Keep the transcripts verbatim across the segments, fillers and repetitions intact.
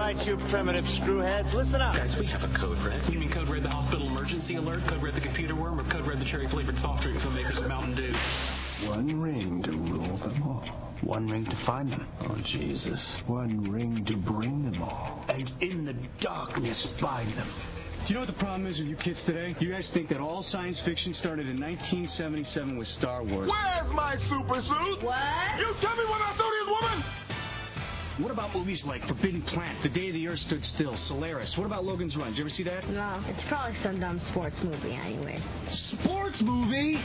right, you primitive screwheads. Listen up. Guys, we have a code red. You mean code red the hospital emergency alert, code red the computer worm, or code red the cherry-flavored soft drink from the makers of Mountain Dew? One ring to rule them all. One ring to find them. Oh, Jesus. One ring to bring them all. And in the darkness, find them. Do you know what the problem is with you kids today? You guys think that all science fiction started in nineteen seventy-seven with Star Wars. Where's my super suit? What? You tell me what my suit is, woman! What about movies like Forbidden Planet, The Day the Earth Stood Still, Solaris? What about Logan's Run? Did you ever see that? No, it's probably some dumb sports movie anyway. Sports movie?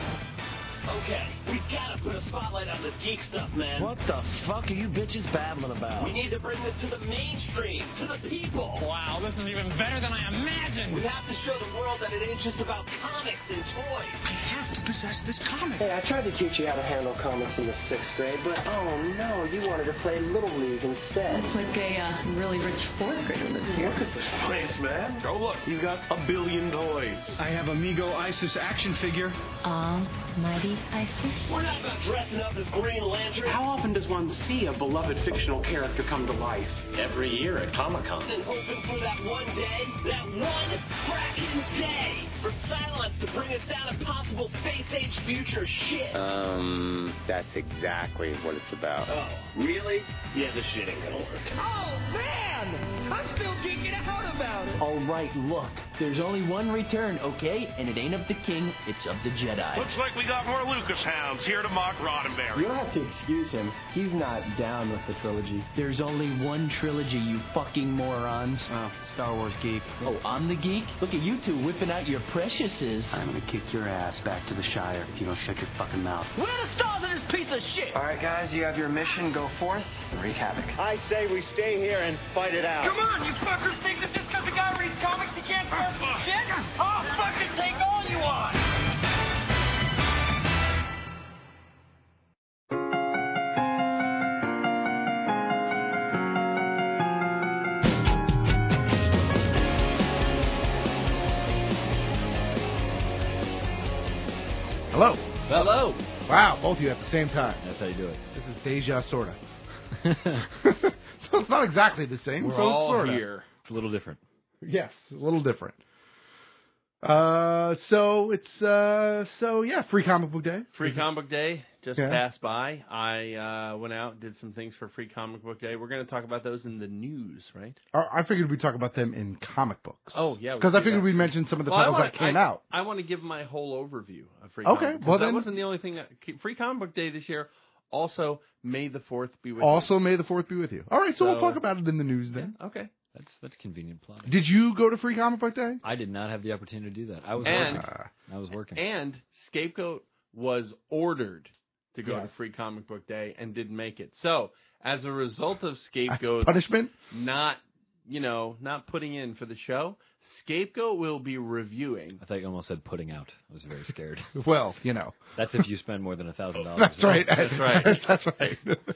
Okay, we've got to put a spotlight on the geek stuff, man. What the fuck are you bitches babbling about? We need to bring this to the mainstream, to the people. Wow, this is even better than I imagined. We have to show the world that it ain't just about comics and toys. I have to possess this comic. Hey, I tried to teach you how to handle comics in the sixth grade, but oh no, you wanted to play Little League instead. Looks like a uh, really rich fourth grader lives here. Look at this place, man. Go look, he's got a billion toys. I have Amigo Isis action figure. Almighty Isis. We're not about dressing up as Green Lantern. How often does one see a beloved fictional character come to life? Every year at Comic-Con. And hoping for that one day, that one cracking day, for Cylons to bring us down impossible space-age future shit. Um, that's exactly what it's about. Oh, really? Yeah, this shit ain't gonna work. Oh, man! I'm still geeking out about it. All right, look. There's only one return, okay? And it ain't of the king, it's of the Jedi. Looks like we got more Lucas hounds here to mock Roddenberry. You'll have to excuse him. He's not down with the trilogy. There's only one trilogy, you fucking morons. Oh, Star Wars geek. Oh, I'm the geek? Look at you two whipping out your preciouses. I'm gonna kick your ass back to the Shire if you don't shut your fucking mouth. Where are the stars in this piece of shit? All right, guys, you have your mission. Go forth and wreak havoc. I say we stay here and fight it out. Come on, you fuckers think that just because the guy reads comics he can't start some shit? I'll fucking take all you want! Hello. Hello. Wow, both of you at the same time. That's how you do it. This is Deja Sorta. So it's not exactly the same. We're so all it's sorta. here. It's a little different. Yes, a little different. Uh, so it's uh, so yeah, Free Comic Book Day. Free Comic Book Day just Yeah. passed by. I uh, went out, did some things for Free Comic Book Day. We're going to talk about those in the news, right? Uh, I figured we'd talk about them in comic books. Oh yeah, because I figured we'd mention some of the well, titles wanna, that came I, out. I want to give my whole overview of Free Okay, Comic Book. well that then, wasn't the only thing. That, Free Comic Book Day this year. Also, May the fourth be with also, you. May the fourth be with you. All right, so, So- we'll talk about it in the news then. Yeah, okay. That's that's convenient plotting. Did you go to Free Comic Book Day? I did not have the opportunity to do that. I was And- working. I was working. And Scapegoat was ordered to go Yeah. to Free Comic Book Day and didn't make it. So, as a result of Scapegoat Punishment? not, you know, not putting in for the show, Scapegoat will be reviewing. I thought you almost said putting out. I was very scared. Well, you know. That's if you spend more than a thousand dollars. That's right. That's right. That's right.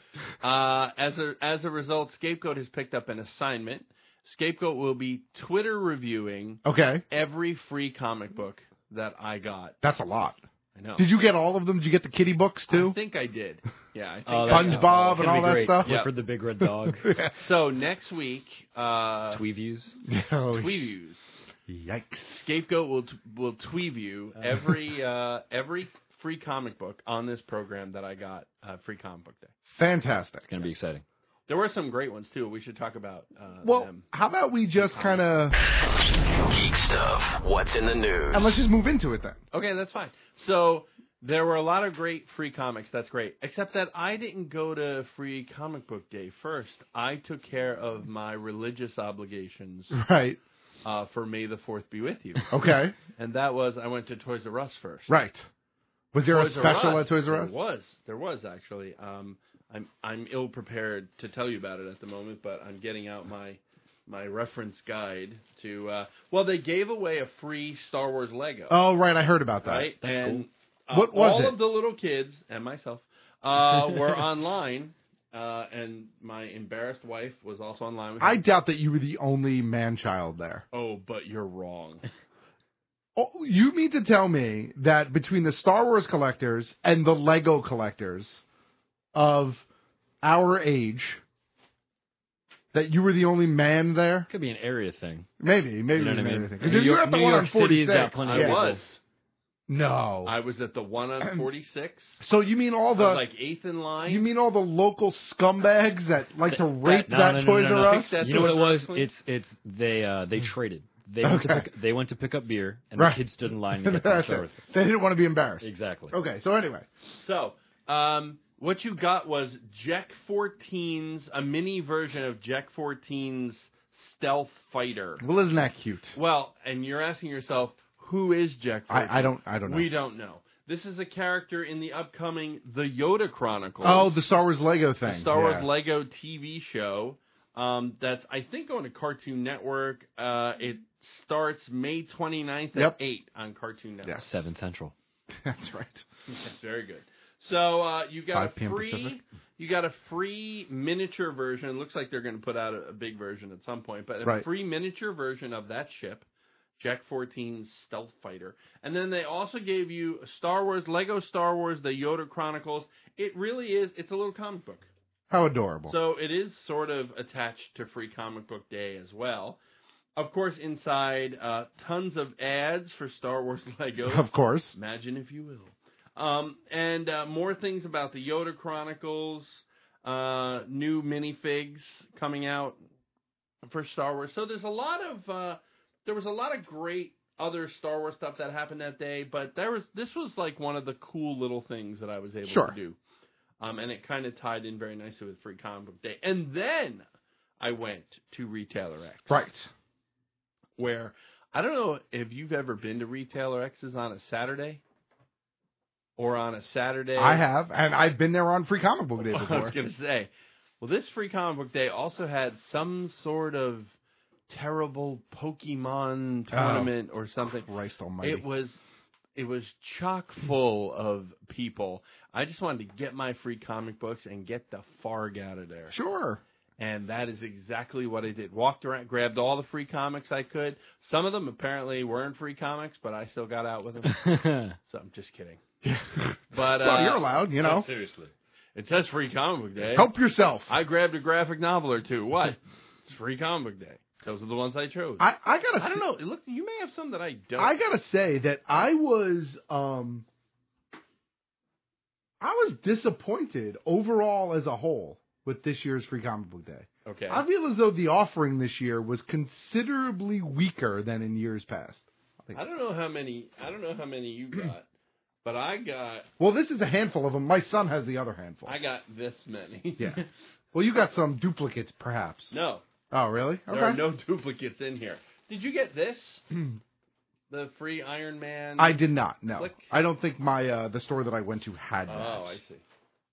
Uh, as a as a result, Scapegoat has picked up an assignment. Scapegoat will be Twitter reviewing Okay. every free comic book that I got. That's a lot. I know. Did you get all of them? Did you get the kitty books too? I think I did. Yeah, I think Oh, I that's- did. SpongeBob it's and gonna all be that great. stuff? Yep. Clifford the Big Red Dog. So next week, uh, Tweeviews. Oh, Tweeviews. Yikes. Scapegoat will t- will Tweeview Uh. every uh, every free comic book on this program that I got uh, Free Comic Book Day. Fantastic. It's going to be exciting. There were some great ones too. We should talk about uh, Well, them. how about we just kind of... Geek stuff. What's in the news? And let's just move into it then. Okay, that's fine. So there were a lot of great free comics. That's great. Except that I didn't go to Free Comic Book Day first. I took care of my religious obligations Right. uh, for May the fourth be with you. Okay. And that was I went to Toys R Us first. Right. Was there Toys a R special Us, at Toys R Us? There was. There was, actually. Um, I'm I'm ill prepared to tell you about it at the moment, but I'm getting out my my reference guide to... Uh, well, they gave away a free Star Wars Lego. Oh, right. I heard about that. Right? That's and cool. uh, What was all it? of the little kids, and myself, uh, were online, uh, and my embarrassed wife was also online with me. I doubt that you were the only man-child there. Oh, but you're wrong. Oh, you mean to tell me that between the Star Wars collectors and the Lego collectors of our age, That you were the only man there? Could be an area thing. Maybe, maybe You know it was what I an mean? area thing. 'Cause New you were York- at the New one York on City's forty-six. got plenty I of was. No. I was at the one on forty-six. So you mean all I was the like eighth in line? you mean all the local scumbags that like to rape No, that no, no, Toys no, no, R no. Us? You know what it Toys R was? Us, please? It's it's they uh, they traded. They went Okay. to pick, they went to pick up beer, and Right. the kids stood in line to get the That's Star it. Wars. They didn't want to be embarrassed. Exactly. Okay, so anyway. So, um, what you got was Jack fourteen's, a mini version of Jack fourteen's Stealth Fighter. Well, isn't that cute? Well, and you're asking yourself, who is Jack fourteen? I, I don't I don't know. We don't know. This is a character in the upcoming The Yoda Chronicles. Oh, the Star Wars Lego thing. The Star Wars Yeah. Lego T V show. Um, that's, I think, going to Cartoon Network. Uh, it starts May twenty-ninth at Yep. eight on Cartoon Network. Yes. Seven Central. That's right. That's very good. So uh, you got five a p.m. free, Pacific. you got a free miniature version. Looks like they're going to put out a, a big version at some point, but a Right. free miniature version of that ship, Jack fourteen's Stealth Fighter. And then they also gave you Star Wars, Lego Star Wars, The Yoda Chronicles. It really is. It's a little comic book. How adorable. So it is sort of attached to Free Comic Book Day as well. Of course, inside, uh, tons of ads for Star Wars Legos. Of course. Imagine if you will. Um, and uh, more things about the Yoda Chronicles, uh, new minifigs coming out for Star Wars. So there's a lot of, uh, there was a lot of great other Star Wars stuff that happened that day, but there was this was like one of the cool little things that I was able Sure. to do. Um, and it kind of tied in very nicely with Free Comic Book Day. And then I went to Retailer X. Right. Where, I don't know if you've ever been to Retailer X's on a Saturday. Or on a Saturday. I have, and I've been there on Free Comic Book Day before. I was going to say. Well, this Free Comic Book Day also had some sort of terrible Pokemon tournament or something. Christ almighty. It was... It was chock full of people. I just wanted to get my free comic books and get the farg out of there. Sure. And that is exactly what I did. Walked around, grabbed all the free comics I could. Some of them apparently weren't free comics, but I still got out with them. So I'm just kidding. But uh, Well, you're allowed, you know. no, seriously. It says Free Comic Book Day. Help yourself. I grabbed a graphic novel or two. What? It's Free Comic Book Day. Those are the ones I chose. I, I gotta. I don't know. Look, you may have some that I don't. I gotta say that I was, um, I was disappointed overall as a whole with this year's Free Comic Book Day. Okay. I feel as though the offering this year was considerably weaker than in years past. I don't know how many. I don't know how many you got, but I got. Well, this is a handful of them. My son has the other handful. I got this many. Yeah. Well, you got some duplicates, perhaps. No. Oh, really? Okay. There are no duplicates in here. Did you get this? The free Iron Man? I did not. No, Flick? I don't think my uh, the store that I went to had that. Oh, I see.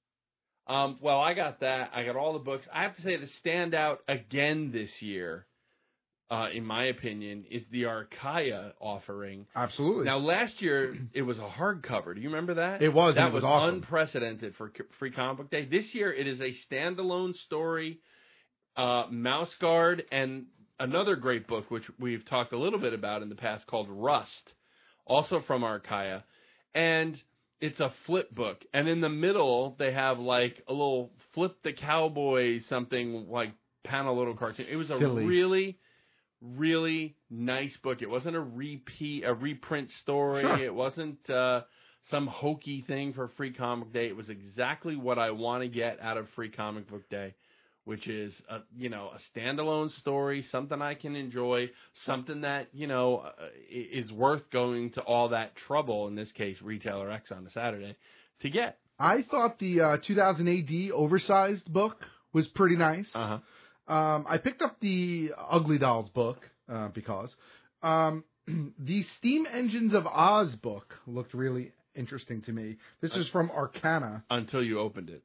Um, well, I got that. I got all the books. I have to say the standout again this year, uh, in my opinion, is the Archaea offering. Absolutely. Now, last year it was a hardcover. Do you remember that? It was, That and it was was awesome. unprecedented for C- Free Comic Book Day. This year it is a standalone story. Uh, Mouse Guard, and another great book, which we've talked a little bit about in the past, called Rust, also from Archaea. And it's a flip book. And in the middle, they have like a little Flip the Cowboy, something like panel little cartoon. It was a Silly. really, really nice book. It wasn't a repeat, a reprint story. Sure. It wasn't uh, some hokey thing for Free Comic Day. It was exactly what I want to get out of Free Comic Book Day, which is, a, you know, a standalone story, something I can enjoy, something that, you know, uh, is worth going to all that trouble, in this case, Retailer X on a Saturday, to get. I thought the uh, two thousand A D oversized book was pretty nice. Uh-huh. Um, I picked up the Ugly Dolls book uh, because um, the Steam Engines of Oz book looked really interesting to me. This is from Arcana. Until you opened it.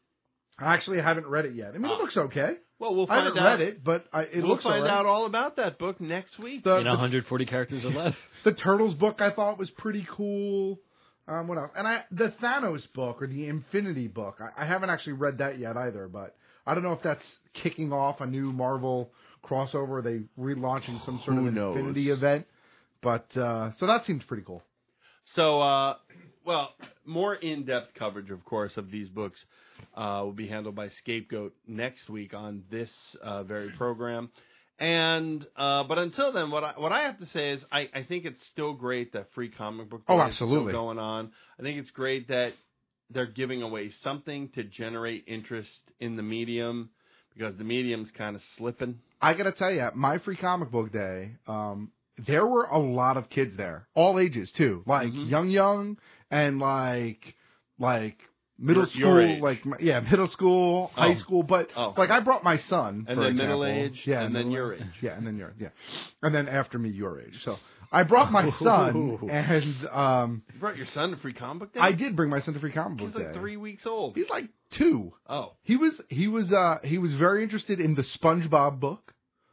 I actually haven't read it yet. I mean, it Ah. looks okay. Well, we'll I find haven't out. read it, but I, it we'll looks find all right. out all about that book next week. The, In the, one hundred forty characters or less. the Turtles book I thought was pretty cool. Um, what else? And I the Thanos book or the Infinity book. I, I haven't actually read that yet either, but I don't know if that's kicking off a new Marvel crossover. Or they relaunching some sort Who of knows? Infinity event. But uh, so that seems pretty cool. So, uh, well, more in-depth coverage, of course, of these books uh, will be handled by Scapegoat next week on this uh, very program. And uh, but until then, what I what I have to say is I, I think it's still great that Free Comic Book Day Oh, is absolutely. still going on. I think it's great that they're giving away something to generate interest in the medium because the medium's kind of slipping. I gotta tell you, my Free Comic Book Day, um, there were a lot of kids there, all ages too, like Mhm. young, young, and like like middle Your- school, your age. like yeah, middle school, high Oh. school. But Oh. like I brought my son, And for then example. middle age, yeah, and then middle your age. age. yeah, and then your yeah, and then after me, your age. So I brought my son, and um, You brought your son to Free Comic Book Day? I did bring my son to Free Comic Book He's like Day. three weeks old. He's like two. Oh. He was he was uh he was very interested in the SpongeBob book,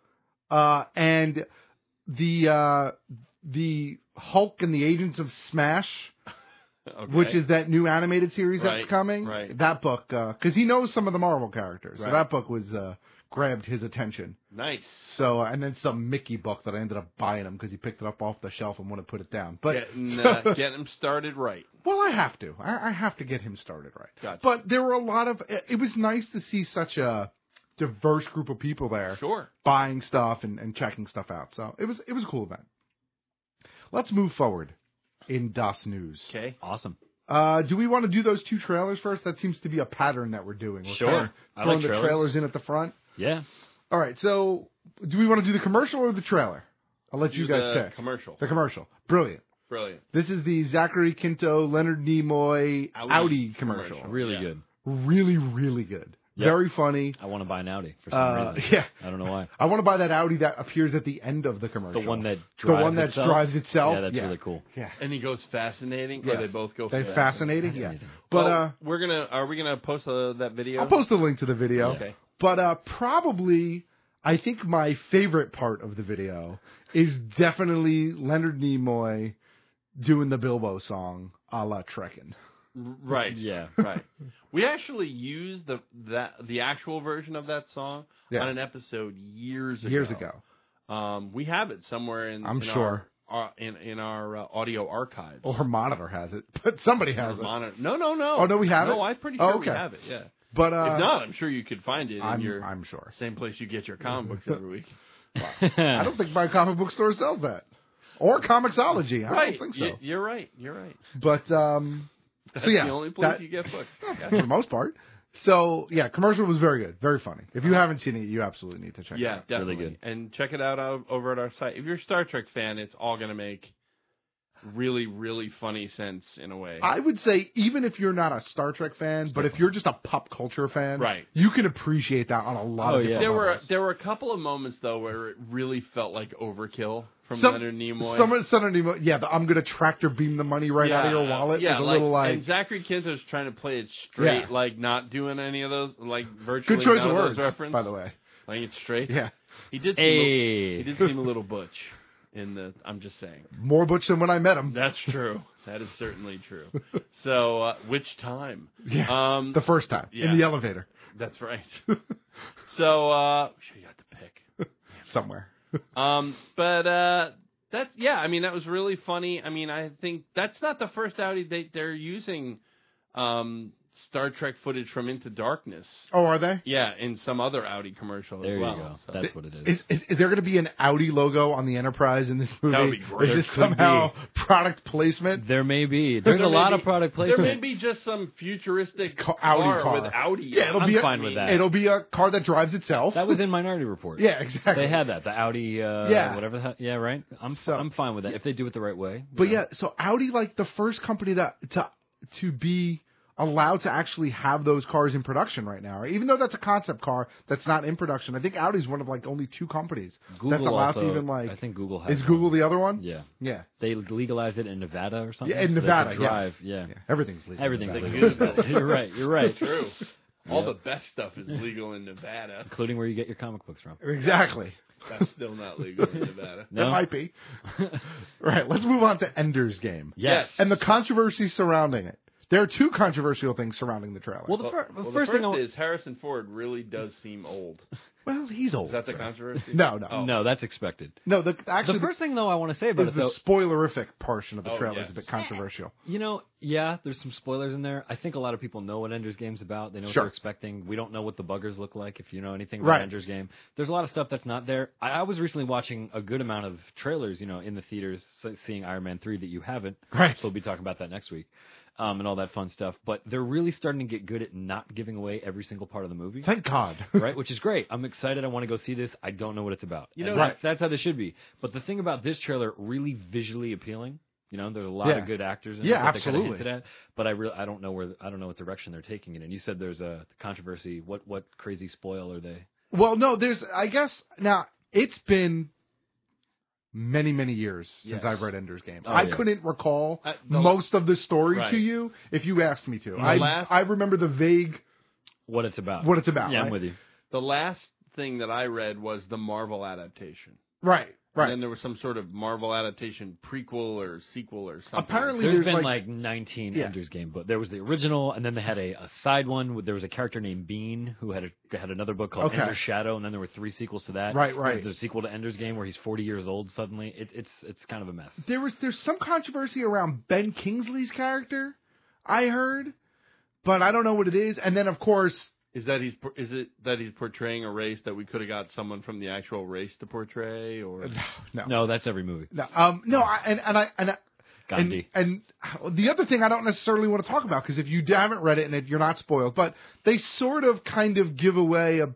uh and the uh the Hulk and the Agents of Smash, Okay. which is that new animated series Right, that's coming. right. That book, because he knows some of the Marvel characters, Right. so that book was uh grabbed his attention. Nice. So and then some Mickey book that I ended up buying him because he picked it up off the shelf and wanted to put it down. But Getting, uh, getting him started right. well, I have to. I, I have to get him started right. Gotcha. But there were a lot of. It it was nice to see such a diverse group of people there, Sure. buying stuff and, and checking stuff out. So it was it was a cool event. Let's move forward in DOS news. Okay. Awesome. Uh, do we want to do those two trailers first? That seems to be a pattern that we're doing. We're Sure. kind of I throwing like the trailers. trailers in at the front. Yeah. All right. So do we want to do the commercial or the trailer? I'll let you Do guys the pick. commercial. The commercial. Brilliant. Brilliant. This is the Zachary Quinto, Leonard Nimoy Audi Audi, commercial. commercial. Really Yeah. good. Really, really good. Yep. Very funny. I want to buy an Audi for some Uh, reason. yeah. I don't know why. I want to buy that Audi that appears at the end of the commercial. The one that the drives one that itself? drives itself. Yeah, that's yeah. really cool. Yeah. And he goes fascinating. Yeah. Or they both go They fascinating. fascinating. Yeah. Fascinating. But Well, uh, we're gonna. Are we gonna post uh, that video? I'll post a link to the video. Okay. But uh, probably, I think my favorite part of the video is definitely Leonard Nimoy doing the Bilbo song, a la Trekkin'. Right. Yeah. Right. We actually used the that the actual version of that song Yeah. on an episode years ago. Years ago. Um, we have it somewhere in. I'm in sure. Our, our, in in our uh, audio archives. Or her monitor has it, but somebody has Or it. monitor. No, no, no. Oh, no, we have no, it? No, I'm pretty Oh, sure we okay. have it. Yeah. But uh, if not, I'm sure you could find it in I'm, your I'm sure. same place you get your comic books every week. I don't think my comic book store sells that. Or Comixology. I right. don't think so. Y- You're right. You're right. But, um, That's so yeah. the only place that- you get books. for the most part. So, yeah, commercial was very good. Very funny. If you haven't seen it, you absolutely need to check Yeah, it out. definitely. Really good. And check it out o- over at our site. If you're a Star Trek fan, it's all going to make really, really funny sense in a way. I would say, even if you're not a Star Trek fan, but if you're just a pop culture fan, Right. you can appreciate that on a lot Oh, of yeah. different there were levels. there were a couple of moments though where it really felt like overkill from Some- Leonard Nimoy. Some, some of Nimoy, yeah, the, I'm going to tractor beam the money right out of your wallet Yeah, is a like, little like, and Zachary Quinto's trying to play it straight, Yeah. like not doing any of those, like virtually good choice none of of words, those references. by the way. Playing it straight. Yeah. He did. Seem Hey. a, he did seem a little butch in the. I'm just saying. More butch than when I met him. That's true. That is certainly true. So, uh, which time? Yeah, Um, the first time, yeah. in the elevator. That's right. So, uh, sure you got the pick. Somewhere. Um, but uh, that's yeah. I mean, that was really funny. I mean, I think that's not the first Audi they they're using um, Star Trek footage from Into Darkness. Oh, are they? Yeah, in some other Audi commercial There as you well. go. So- That's what it is. Is, is, is there going to be an Audi logo on the Enterprise in this movie? That would be great. Is this There could somehow product placement? There may be. There's There a may lot be- of product There placement. may be just some futuristic Ca- Audi car. with Audi. Yeah, it'll I'm be a, fine with that. It'll be a car that drives itself. That was in Minority Report. Yeah, exactly. They had that. The Audi, uh, Yeah. whatever the hell. Yeah, right? I'm So- I'm fine with that if they do it the right way. But you know. yeah, so Audi, like the first company to to to be allowed to actually have those cars in production right now. Even though that's a concept car that's not in production, I think Audi's one of like only two companies Google that's allowed also, to even like. I think Google has Is one. Google the other one? Yeah. Yeah. They legalized it in Nevada or something. Yeah, in so they Nevada, could drive. yes. Yeah. Yeah, everything's legal. in Everything's Nevada. legal. in Nevada. You're right. You're right. True. All Yeah. the best stuff is legal in Nevada. Including where you get your comic books from. Exactly. That's still not legal in Nevada. That might be. Right, let's move on to Ender's Game. Yes. And the controversy surrounding it. There are two controversial things surrounding the trailer. Well, the, Well, fir- well, the the first first thing I is Harrison Ford really does seem old. Well, he's old. Is that the sir. controversy? No, no. Oh. No, that's expected. No, the actually the first thing though I want to say about is it the though, spoilerific portion of the Oh, trailer yes. is a bit controversial. you know, yeah, there's some spoilers in there. I think a lot of people know what Ender's Game's about. They know Sure. what they're expecting. We don't know what the buggers look like. If you know anything about Right. Ender's Game, there's a lot of stuff that's not there. I, I was recently watching a good amount of trailers, you know, in the theaters, so seeing Iron Man three that you haven't. Right. So we'll be talking about that next week. Um, and all that fun stuff, but they're really starting to get good at not giving away every single part of the movie. Thank God. Right, which is great. I'm excited. I want to go see this. I don't know what it's about. You know, Right. that's, that's how this should be. But the thing about this trailer, really visually appealing. You know, there's a lot Yeah. of good actors in Yeah, it that they kind of absolutely. hinted at. But I really, I don't know where, I don't know what direction they're taking it in. You said there's a controversy. What, what crazy spoil are they? Well, no, there's, I guess, now, it's been many, many years since Yes. I've read Ender's Game. Oh, I yeah. couldn't recall Uh, the- most of the story Right. to you if you asked me to. The I, last- I remember the vague, What it's about. what it's about. Yeah, right? I'm with you. The last thing that I read was the Marvel adaptation. Right, right. And then there was some sort of Marvel adaptation prequel or sequel or something. Apparently There's there's been like, like, nineteen Yeah. Ender's Game books. There was the original, and then they had a, a side one. With, there was a character named Bean who had a, had another book called Okay. Ender's Shadow, and then there were three sequels to that. Right, right. There's a sequel to Ender's Game where he's forty years old suddenly. It, it's it's kind of a mess. there was, there's some controversy around Ben Kingsley's character, I heard, but I don't know what it is. And then, of course, Is that he's is it that he's portraying a race that we could have got someone from the actual race to portray, or no, No, that's every movie. no, um, no, I, and, and I, and I, And, Gandhi. and the other thing I don't necessarily want to talk about, because if you haven't read it and you're not spoiled, but they sort of kind of give away a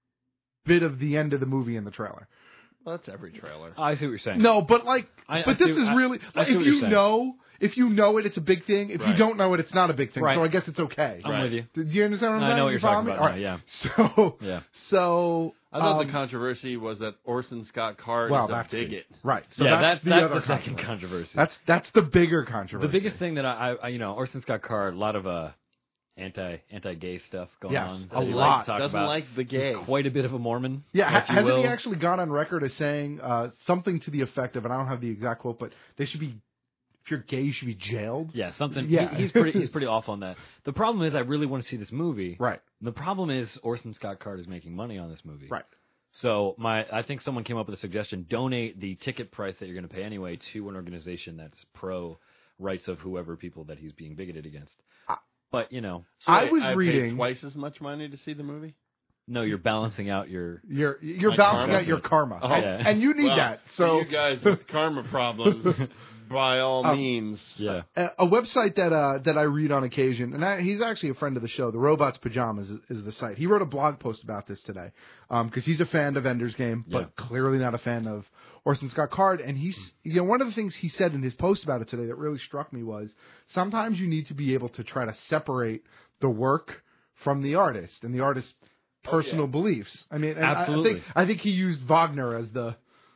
bit of the end of the movie in the trailer. Well, that's every trailer. I see what you're saying. No, but like, I- but I this see- is I- really, I like, see if what you're you saying. know, if you know it, it's a big thing. If you Right. don't know it, it's not a big thing. Right. So I guess it's okay. I'm Right. with you. Do you understand what I'm I saying? know what You you're follow talking me? about All now, right. yeah. So, Yeah. so, I thought um, the controversy was that Orson Scott Card well, is a that's the- bigot. right. So yeah, that's, that's the that's other the second controversy. controversy. That's that's the bigger controversy. The biggest thing that I, I, you know, Orson Scott Card, a lot of uh, anti anti gay stuff going Yes, on. a that he lot. likes to talk Doesn't about. like the gay. He's quite a bit of a Mormon. Yeah, if ha- you hasn't will. he actually gone on record as saying uh, something to the effect of, and I don't have the exact quote, but they should be, if you're gay, you should be jailed. Yeah, something. Yeah. He, he's pretty. He's pretty off on that. The problem is, I really want to see this movie. Right. The problem is, Orson Scott Card is making money on this movie. Right. So my, I think someone came up with a suggestion: donate the ticket price that you're going to pay anyway to an organization that's pro rights of whoever people that he's being bigoted against. I, but you know, So I wait, was I paid reading twice as much money to see the movie. no, you're balancing out your. You're you're My balancing karma? out your karma, Oh, and, yeah. and you need Well, that. for So you guys with karma problems, by all Um, means. Yeah. a, a website that uh, that I read on occasion, and I, he's actually a friend of the show. The Robots Pajamas is, is the site. He wrote a blog post about this today because he's a fan of Ender's Game, but Yeah. clearly not a fan of Orson Scott Card. And he's, you know, one of the things he said in his post about it today that really struck me was sometimes you need to be able to try to separate the work from the artist and the artist's personal Oh, yeah. beliefs. I mean, and I- I Absolutely. think I think he used Wagner as the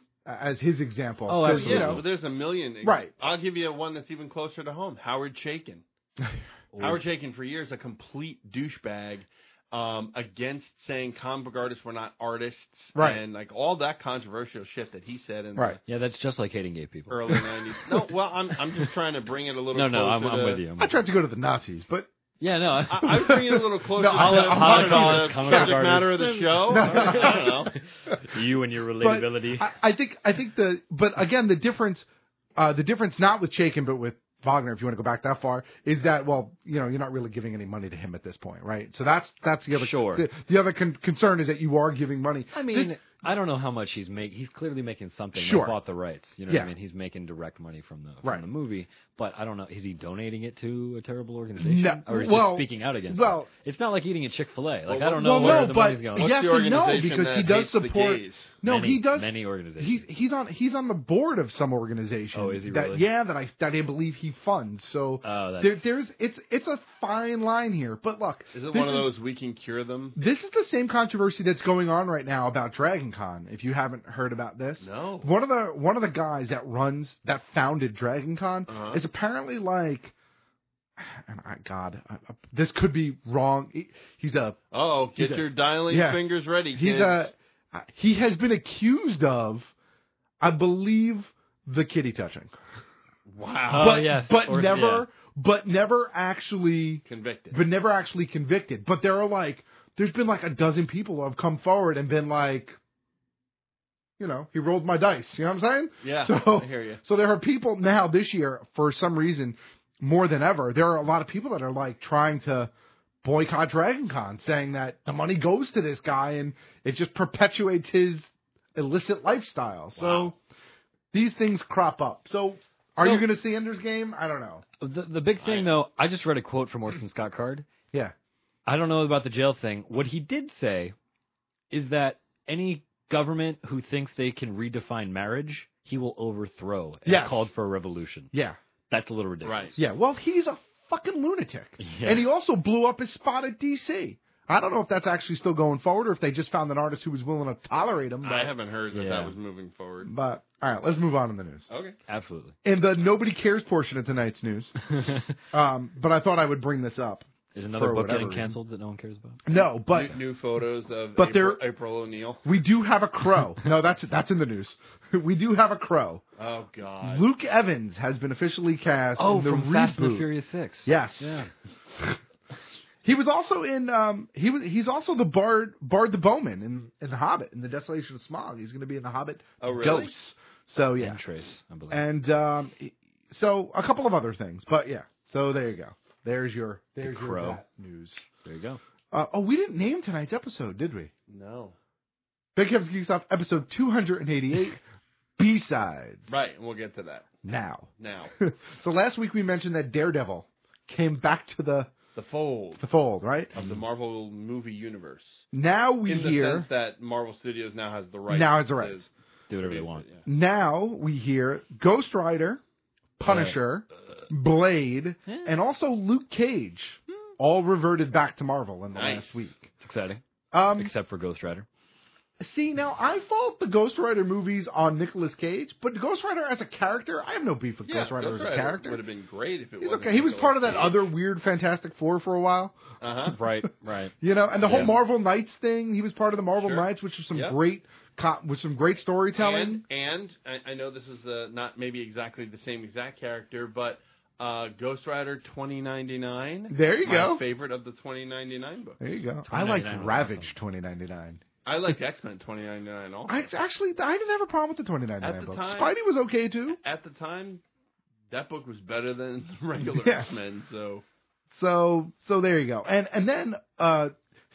as his example. Oh, 'Cause, absolutely. You Yeah, know, well, there's a million. Right. I'll give you one that's even closer to home. Howard Chaykin. Howard Chaykin, for years, a complete douchebag um, against saying comic book artists were not artists. Right. And like all that controversial shit that he said in Right. Yeah, that's just like hating gay people. the early nineties. No, well, I'm I'm just trying to bring it a little No, closer no, I'm, I'm to, with you. I'm I with tried to go to the Nazis, but Yeah, no. I, I was bringing it a little closer No, to I'm- the, I'm I don't know, Holocaust, the Holocaust subject matter of the artists. show. No. I don't know. you and your but relatability. I, I think I think the but again the difference uh, the difference not with Chaykin but with Wagner, if you want to go back that far, is that well you know you're not really giving any money to him at this point, right? So that's that's the other Sure. The, the other con- concern is that you are giving money. I mean, This- I don't know how much he's making. He's clearly making something. Sure. They bought the rights. You know Yeah. what I mean? He's making direct money from the from Right. the movie. But I don't know. Is he donating it to a terrible organization? No, Or is well- he speaking out against well- it? It's not like eating at Chick-fil-A. Like, Well, I don't know well, where no, the but money's going. What's yes the and no organization because that he does hates the support. gays? No, many, he does. Many organizations. He's he's on he's on the board of some organization. Oh, is he that, really? Yeah, that I that I believe he funds. So Oh, that's- there, there's it's it's a fine line here. But look, Is it this one of those we can cure them? This is the same controversy that's going on right now about Dragon Con. If you haven't heard about this, No. One of the one of the guys that runs that founded Dragon Con Uh-huh. is apparently like, and I God, I, I- this could be wrong. He, he's a Oh, get He's a- your dialing yeah. fingers ready, kids. he's a he has been accused of, I believe, the kitty touching. wow. Oh, but yes. but Or- never yeah. but never actually Convicted. but never actually convicted. But there are like there's been like a dozen people who have come forward and been like, you know, he rolled my dice. You know what I'm saying? Yeah, so, I hear you. So there are people now this year, for some reason, more than ever, there are a lot of people that are like trying to boycott Dragon Con, saying that the money goes to this guy and it just perpetuates his illicit lifestyle. So Wow. these things crop up. So are So- you going to see Ender's Game? I don't know. The, the big thing, I- though, I just read a quote from Orson Scott Card. Yeah. I don't know about the jail thing. What he did say is that any government who thinks they can redefine marriage, he will overthrow. And Yes. called for a revolution. Yeah. That's a little ridiculous. Right. Yeah. Well, he's a fucking lunatic. Yeah. And he also blew up his spot at D C. I don't know if that's actually still going forward or if they just found an artist who was willing to tolerate him. But, I haven't heard that Yeah. that was moving forward. but all right, let's move on in the news. Okay. Absolutely. In the nobody cares portion of tonight's news, um, but I thought I would bring this up. Is another For book whatever getting reason. canceled that no one cares about? No, but new, new photos of but April, there- April O'Neil. we do have a crow. No, that's that's in the news. We do have a crow. Oh God. Luke Evans has been officially cast Oh, in the from reboot. Fast and the Furious Six. Yes. Yeah. He was also in. Um, he was. He's also the Bard, Bard the Bowman in, in the Hobbit, in the Desolation of Smaug. He's going to be in the Hobbit. Oh, really? Ghosts. So yeah. And Trace, I believe. And um, so a couple of other things, but yeah. So there you go. There's your. There's your crow. that news. There you go. Uh, oh, we didn't name tonight's episode, did we? No. Big Kev's Geek Stuff, episode two hundred eighty-eight, B-sides. Right. We'll get to that Now. now. So last week we mentioned that Daredevil came back to the The fold the fold, right? of the Marvel movie universe. Now we In the hear sense that Marvel Studios now has the rights. now has the to rights. Do whatever they release want. it, yeah. Now we hear Ghost Rider, Punisher, Blade, Yeah. and also Luke Cage, all reverted back to Marvel in the Nice. last week. It's exciting. Um, Except for Ghost Rider. see, now I fault the Ghost Rider movies on Nicolas Cage, but Ghost Rider as a character, I have no beef with Yeah, Ghost Rider Ghost as a Rider character. would have been great if it He's was. okay. He was part of that other weird Fantastic Four for a while. Uh huh. Right, right. You know, and the whole Yeah. Marvel Knights thing, he was part of the Marvel Sure. Knights, which was some Yep. great co- with some great storytelling. And, and I, I know this is uh, not maybe exactly the same exact character, but uh, Ghost Rider twenty ninety-nine. There you my go. favorite of the twenty ninety-nine book. There you go. I like twenty ninety-nine was Ravage awesome. twenty ninety-nine. I like X-Men twenty ninety-nine also. I actually I didn't have a problem with the twenty ninety-nine At the book. time- Spidey was okay too. At the time, that book was better than the regular Yeah. X-Men, so... So so there you go. And and then uh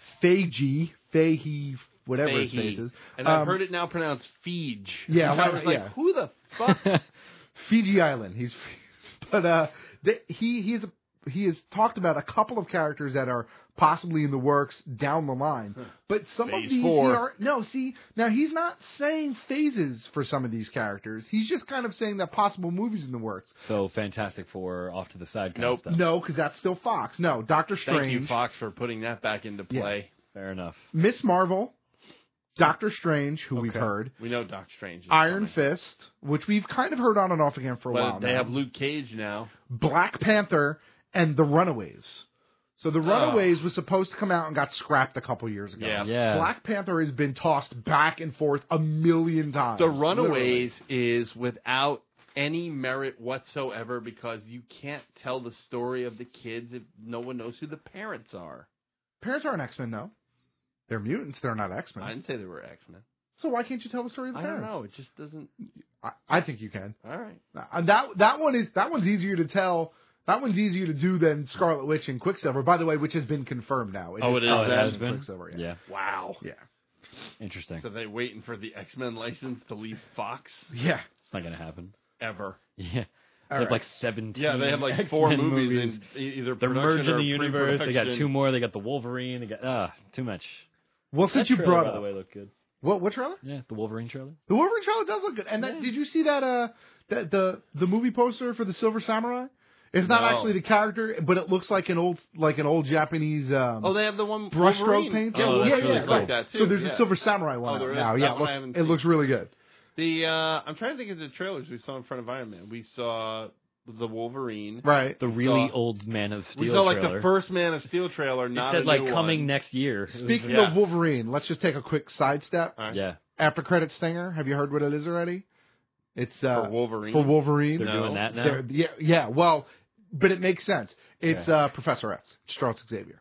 Feige, Fahey, whatever his Fahey. face is. And I've um, heard it now pronounced Feige. Yeah, And I like- was like, yeah. who the fuck? Fiji Island. He's but uh the, he he's he has talked about a couple of characters that are possibly in the works down the line. But some Phase of these four. he are no, see, now he's not saying phases for some of these characters. He's just kind of saying that possible movies in the works. So Fantastic Four off to the side kind Nope. of stuff. No, because that's still Fox. No, Doctor Thank you, Strange, Fox, for putting that back into play. Fair enough. Miss Marvel, Doctor Strange, who we've Okay. heard, We know Doctor Strange. Is Iron coming. Fist, which we've kind of heard on and off again for a Well, while they now. have Luke Cage now. Black Panther, and The Runaways. So The Runaways was supposed to come out and got scrapped a couple years ago. Yeah. Yeah. Black Panther has been tossed back and forth a million times. The Runaways is without any merit whatsoever because you can't tell the story of the kids if no one knows who the parents are. Parents aren't X-Men, though. They're mutants. They're not I X-Men. didn't say they were X-Men. So why can't you tell the story of the I don't parents? know. It just doesn't. I, I think you can. All right. Uh, that that one is that one's easier to tell. That one's easier to do than Scarlet Witch and Quicksilver. By the way, which has been confirmed now. Oh, it is? Scarlet Oh, it Witch has and been? Quicksilver, yeah. Yeah. Wow. Yeah. Interesting. So they waiting for the X-Men license to leave Fox Yeah. It's not going to happen. ever. Yeah. All They have right. like seventeen. Yeah, they have like four X-Men movies, in e- either They're production merging or the universe. They got pre-production. two more. They got the Wolverine. They got ah, too much. Well, since That you trailer, brought by up the way, looked good. what what trailer? Yeah, the Wolverine trailer. The Wolverine trailer does look good. And that, Yeah. did you see that uh that the the movie poster for the Silver Samurai? It's not No. actually the character, but it looks like an old like an old Japanese um Oh, they have the one brushstroke Wolverine. paint. Oh, yeah, that's yeah, really yeah. cool. Like that, too, So there's yeah. a Silver Samurai one Oh, out there is? now. That Yeah, one it I looks haven't it seen. looks really good. The uh, I'm trying to think of the trailers we saw in front of Iron Man. We saw the Wolverine. Right. The We really saw- old Man of Steel We saw like trailer. the first Man of Steel trailer, It not said a like new coming one. next year. It was- Speaking Yeah. of Wolverine, let's just take a quick sidestep. All right. yeah, After credit stinger. Have you heard what it is already? It's uh, For Wolverine. For Wolverine. they're No. doing that now. They're- yeah, yeah. Well, but it makes sense. It's Yeah. uh, Professor X, Charles Xavier.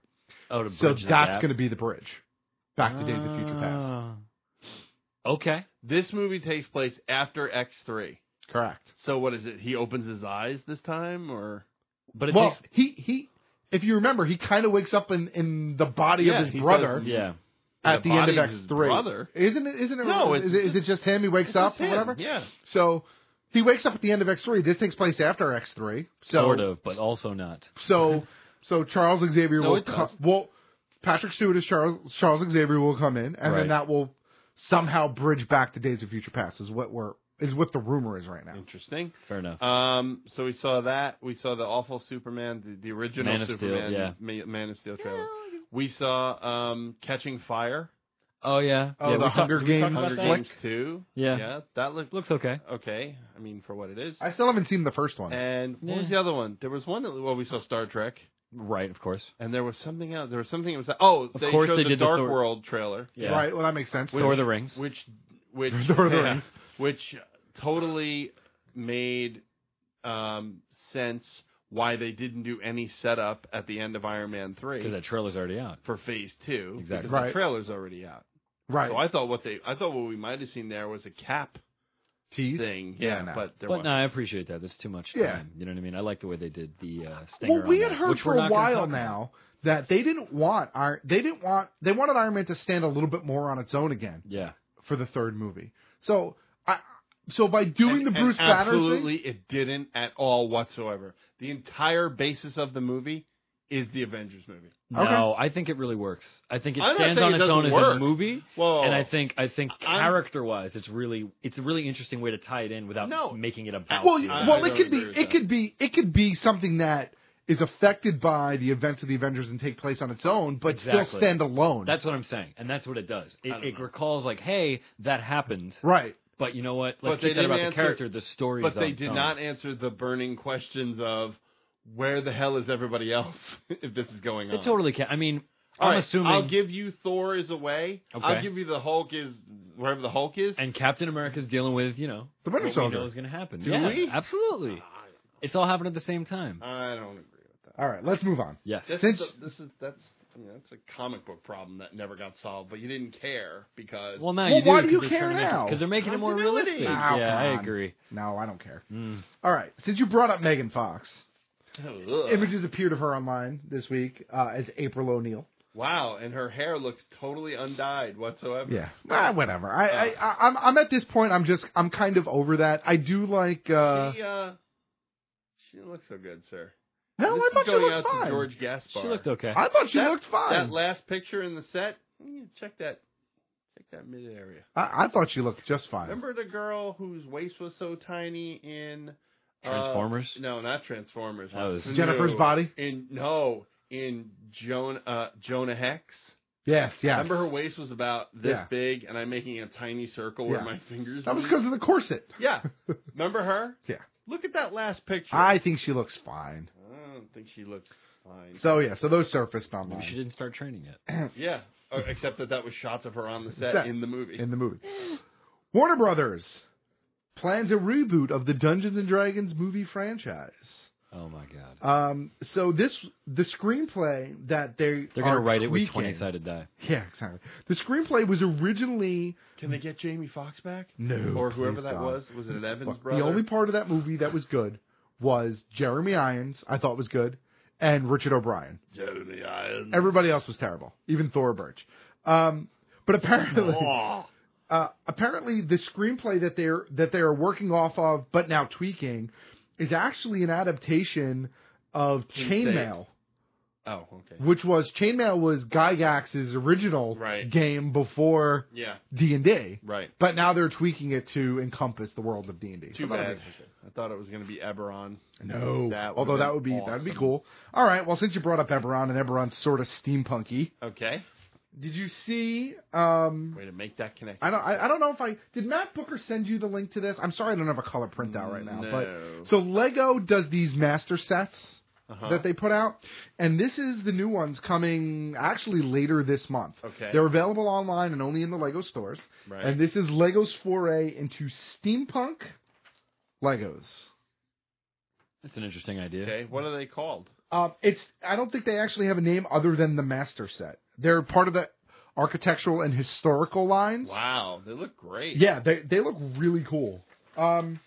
Oh, to so bridge the that's gap. going to be the bridge back to Days of Future Past. Ah. Okay. This movie takes place after X three. Correct. So what is it? He opens his eyes this time, or but it well, takes... he he. If you remember, he kind of wakes up in, in the body Yeah, of his he brother. says- Yeah. At The the, end of body of X his three, brother? isn't it? Isn't it? No, is, it's it, is just- it just him? He wakes it's up just or him, whatever. yeah. So he wakes up at the end of X three. This takes place after X three. So, Sort of, but also not. So so Charles Xavier No, will it come. does. Well, Patrick Stewart as Charles Charles Xavier will come in, and Right. then that will somehow bridge back to Days of Future Past. Is what we're is what the rumor is right now. Interesting. Fair enough. Um, so we saw that. We saw the awful Superman, the, the original Man of Steel, Superman, yeah. Ma- Man of Steel trailer. We saw um, Catching Fire. Oh yeah. Oh, yeah, the we Hunger talked- did we talk Games about Hunger that? flick? Games two. Yeah. Yeah, that looked Looks okay. okay. I mean, for what it is. I still haven't seen the first one. And what Yeah. was the other one? There was one that, well, we saw Star Trek. Right, of course. And there was something else. There was something that was, oh, Of they course showed they the did the Dark Thor- World trailer. Yeah. Right. Well, that makes sense. Thor the Rings. Which, which, Lord of the yeah, Rings. which totally made um, sense why they didn't do any setup at the end of Iron Man Because three that trailer's already out. for Phase two. Exactly. Because Right. the trailer's already out. Right. So I thought what they, I thought what we might have seen there was a Cap Tease thing. Yeah, Yeah, no. but there But wasn't. no, I appreciate that. That's too much time. Yeah. You know what I mean? I like the way they did the uh, stinger Well, we on had that, heard which for we're a not gonna while talk now that they didn't want Iron. They didn't want. They wanted Iron Man to stand a little bit more on its own again about. Yeah. for the third movie. So I. So by doing And- the Bruce and Banner absolutely, thing, it didn't at all whatsoever. The entire basis of the movie is the Avengers movie. No, I think it really works. I think it I'm not stands saying on it its own as doesn't a work. movie. Whoa. And I think I think I'm- character wise, it's really it's a really interesting way to tie it in without No. making it about. well, the I- well, I it don't could be. agree with It that. could be. It could be something that is affected by the events of the Avengers and take place on its own, but still Exactly. stand alone. That's what I'm saying, and that's what it does. It, I don't it know. recalls like, hey, that happened, right. but you know what? But Let's they keep that didn't about answer- the character. The story, But is they on its did own. not answer the burning questions of where the hell is everybody else if this is going on. It totally can. I mean, All I'm right, assuming. I'll give you Thor is away. Okay. I'll give you the Hulk is wherever the Hulk is. and Captain America's dealing with you know The Winter what we Soldier. know is going to happen. Do yeah, we? absolutely. It's all happening at the same time. I don't agree with that. All right, let's move on. Yes. This, Since- is, the, this is that's I mean, that's a comic book problem that never got solved, but you didn't care because Well, now Well, you do. why do you 'cause they're care turning it- now? Because they're making it more Continuity. realistic. Oh, yeah, come I on. agree. No, I don't care. Mm. All right, since you brought up Megan Fox, Ugh. images appeared of her online this week uh, as April O'Neil. Wow, and her hair looks totally undyed whatsoever. Yeah, ah, whatever. I, I, I, I'm, I'm at this point. I'm just, I'm kind of over that. I do like. Uh, She uh, she didn't look so good, sir. no, This I is thought she going looked out fine. to George Gaspar. She looked okay. I thought she That- looked fine. That last picture in the set, yeah, check that, check that mid area. I, I thought she looked just fine. Remember the girl whose waist was so tiny in uh, Transformers? no, not Transformers. That was- Jennifer's No. body? In no, in Jonah uh, Jonah Hex. Yes, yes. Remember her waist was about this Yeah. big, and I'm making a tiny circle where Yeah. my fingers. That was meet? because of the corset. Yeah. Remember her? Yeah. Look at that last picture. I think she looks fine. I don't think she looks fine. So yeah, so those surfaced online. Maybe she didn't start training yet. Yeah. Oh, except that that was shots of her on the set, Set. in the movie. in the movie. Warner Brothers plans a reboot of the Dungeons and Dragons movie franchise. Oh my god. Um, so this the screenplay that they They're going to are write it with tweaking- twenty-sided die. Yeah, exactly. The screenplay was originally Can they get Jamie Foxx back? no, Or whoever please that God. was? Was it an Evans Well, brother? The only part of that movie that was good was Jeremy Irons. I thought was good, and Richard O'Brien. Jeremy Irons. Everybody else was terrible, even Thora Birch. Um, but apparently, Oh. uh, apparently the screenplay that they're that they are working off of, but now tweaking, is actually an adaptation of Chainmail, Oh, okay. which was Chainmail was Gygax's original Right. game before Yeah. D and D, Right. but now they're tweaking it to encompass the world of D and D. Too bad. I thought it was going to be Eberron. No, That although would've that would be been that'd be awesome. cool. All right, well since you brought up Eberron and Eberron's sort of steampunky, Okay. did you see? Um, Way to make that connection. I don't. I, I don't know if I did. Matt Booker send you the link to this? I'm sorry, I don't have a color printout right now. No. But so Lego does these master sets Uh-huh. that they put out, and this is the new ones coming actually later this month. Okay. They're available online and only in the Lego stores. Right. And this is Lego's foray into steampunk Legos. That's an interesting idea. Okay. What are they called? Um, it's. I don't think they actually have a name other than the Master Set. They're part of the architectural and historical lines. Wow, they look great. Yeah, they they look really cool. Um,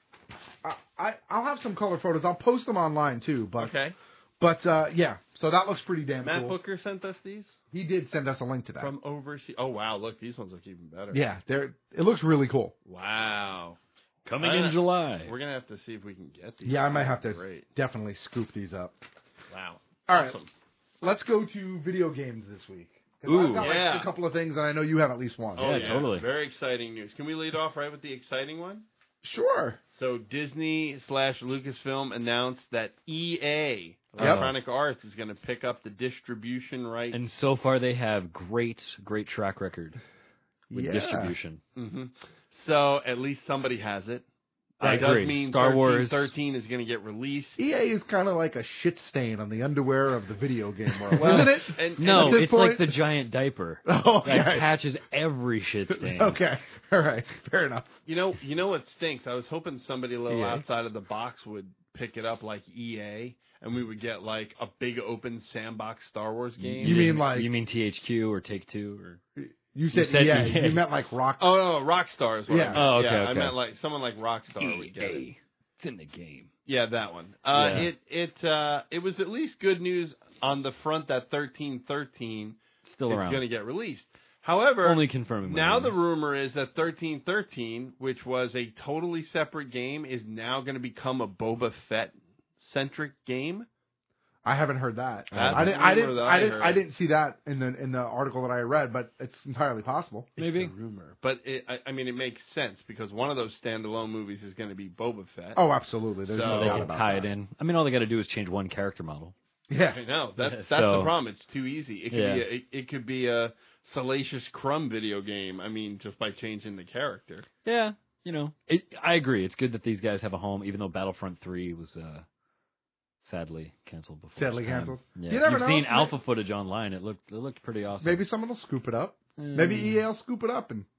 I, I I'll have some color photos. I'll post them online too. But Okay. But uh, yeah, so that looks pretty damn Matt cool. Booker sent us these He did send us a link to that. from overseas. Oh wow, look, these ones look even better. Yeah, they're. It looks really cool. Wow. Coming I in don't- July. We're gonna have to see if we can get these. Yeah, I might have to Great. definitely scoop these up. Wow. All right, Awesome. let's go to video games this week. 'Cause Ooh, I've got like yeah. a couple of things, and I know you have at least one. Oh, Yeah, totally. Very exciting news. Can we lead off right with the exciting one? Sure. So Disney slash Lucasfilm announced that E A Yep. Electronic Arts is going to pick up the distribution rights. And so far, they have great, great track record with Yeah. distribution. hmm So at least somebody has it. I It does agree. mean Star thirteen Wars. thirteen is going to get released. E A is kind of like a shit stain on the underwear of the video game world, Well, isn't it? And, No, At this it's point- like the giant diaper Oh, that okay. catches every shit stain. Okay, all right, fair enough. You know, you know what stinks? I was hoping somebody a little E A. outside of the box would pick it up like E A, and we would get like a big open sandbox Star Wars game. You mean like- you mean T H Q or Take Two or You said, said E A. E A. You meant like Rock. Oh no, Rockstar is what Yeah. I meant. Oh, okay, yeah, I okay. meant like someone like Rockstar would get it. E A. It's in the game. Yeah, that one. Uh, Yeah. It it uh, it was at least good news on the front that thirteen thirteen Still is around. going to get released. However, Only confirming. my now the rumor. rumor is that thirteen thirteen, which was a totally separate game, is now going to become a Boba Fett centric game. I haven't heard that. That's I didn't. a I rumor didn't. that I I didn't. heard. I didn't see that in the in the article that I read, but it's entirely possible. Maybe. It's a rumor, but it, I, I mean it makes sense because one of those standalone movies is going to be Boba Fett. Oh, absolutely. There's So- no they doubt can about tie that. it in. I mean, all they got to do is change one character model. Yeah. I know that's Yeah, that's so- the problem. It's too easy. It could Yeah. be a, it, it could be a Salacious Crumb video game. I mean, just by changing the character. Yeah, you know, it, I agree. It's good that these guys have a home, even though Battlefront three was uh, sadly canceled before. Sadly its time. canceled. Yeah. You never You've know. seen May- alpha footage online. It looked it looked pretty awesome. Maybe someone will scoop it up. Mm. Maybe E A will scoop it up and.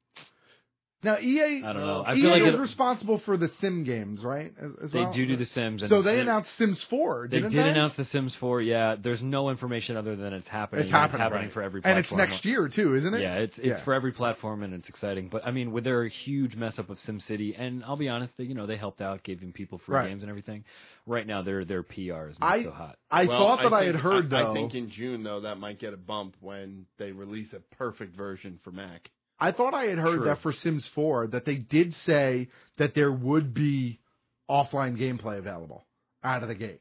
Now E A, I don't know. I E A feel like is it- responsible for the Sim games, right? As, as They well? do do the Sims. And So they they're- announced Sims four, They didn't did they? announce the Sims four. Yeah, there's no information other than it's happening. It's and happening, happening right. for every and platform. it's next year too, isn't it? Yeah, it's it's Yeah. for every platform and it's exciting. But I mean, with their huge mess up of SimCity, and I'll be honest, they, you know, they helped out, giving people free Right. games and everything. Right now, their their P R is not I so hot. I Well, thought that I, think- had heard I, though. I think in June though that might get a bump when they release a perfect version for Mac. I thought I had heard True. that for Sims four that they did say that there would be offline gameplay available out of the gate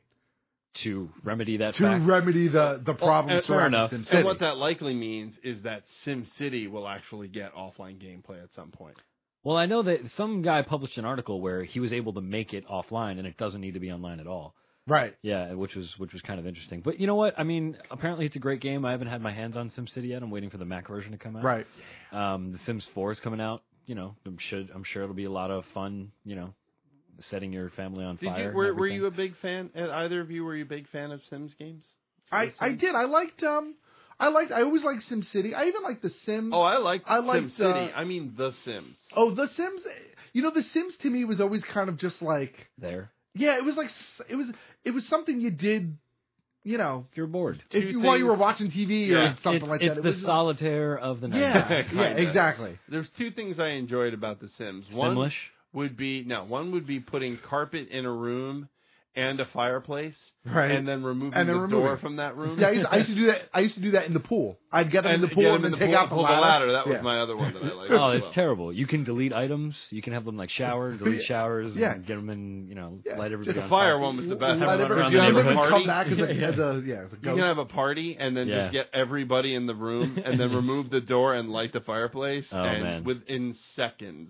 To remedy that to fact. remedy the the problems uh, fair surrounding enough. SimCity. And what that likely means is that SimCity will actually get offline gameplay at some point. Well, I know that some guy published an article where he was able to make it offline, and it doesn't need to be online at all. Right. Yeah, which was which was kind of interesting. But you know what? I mean, apparently it's a great game. I haven't had my hands on SimCity yet. I'm waiting for the Mac version to come out. Right. Um, the Sims four is coming out. You know, I'm sure I'm sure it'll be a lot of fun. You know, setting your family on Did fire. you and were, were everything. you a big fan? uh, Either of you were you a big fan of Sims games? I, The I Sims? did. I liked um I liked I always liked SimCity. I even liked The Sims. Oh, I liked I liked, SimCity. uh, I mean, The Sims. Oh, The Sims. You know, The Sims to me was always kind of just like there? yeah, it was like s- it was it was something you did. You know, If you're bored. if Two you, while you were things- watching T V Yeah. or something it's, like it's that. It the was solitaire of the night. yeah, yeah, Kinda. exactly. There's two things I enjoyed about The Sims. One Simlish. would be no, one would be putting carpet in a room and a fireplace, Right. and then removing And then the removing door it. from that room. Yeah, I used, I used to do that. I used to do that in the pool. I'd get them and in the get pool them and in then the take pool, out the pull ladder. That was Yeah. my other one that I liked. Oh, as it's well. terrible. You can delete items. You can have them like shower, delete showers, Yeah. and get them in. You know, Yeah. light everybody The on fire fire. one was the best. Let Everyone everybody- around you the know, neighborhood. then come Party. back as a, Yeah. as a yeah, as a You ghost. can have a party and then Yeah. just get everybody in the room and then remove the door and light the fireplace. Oh, and man. within seconds.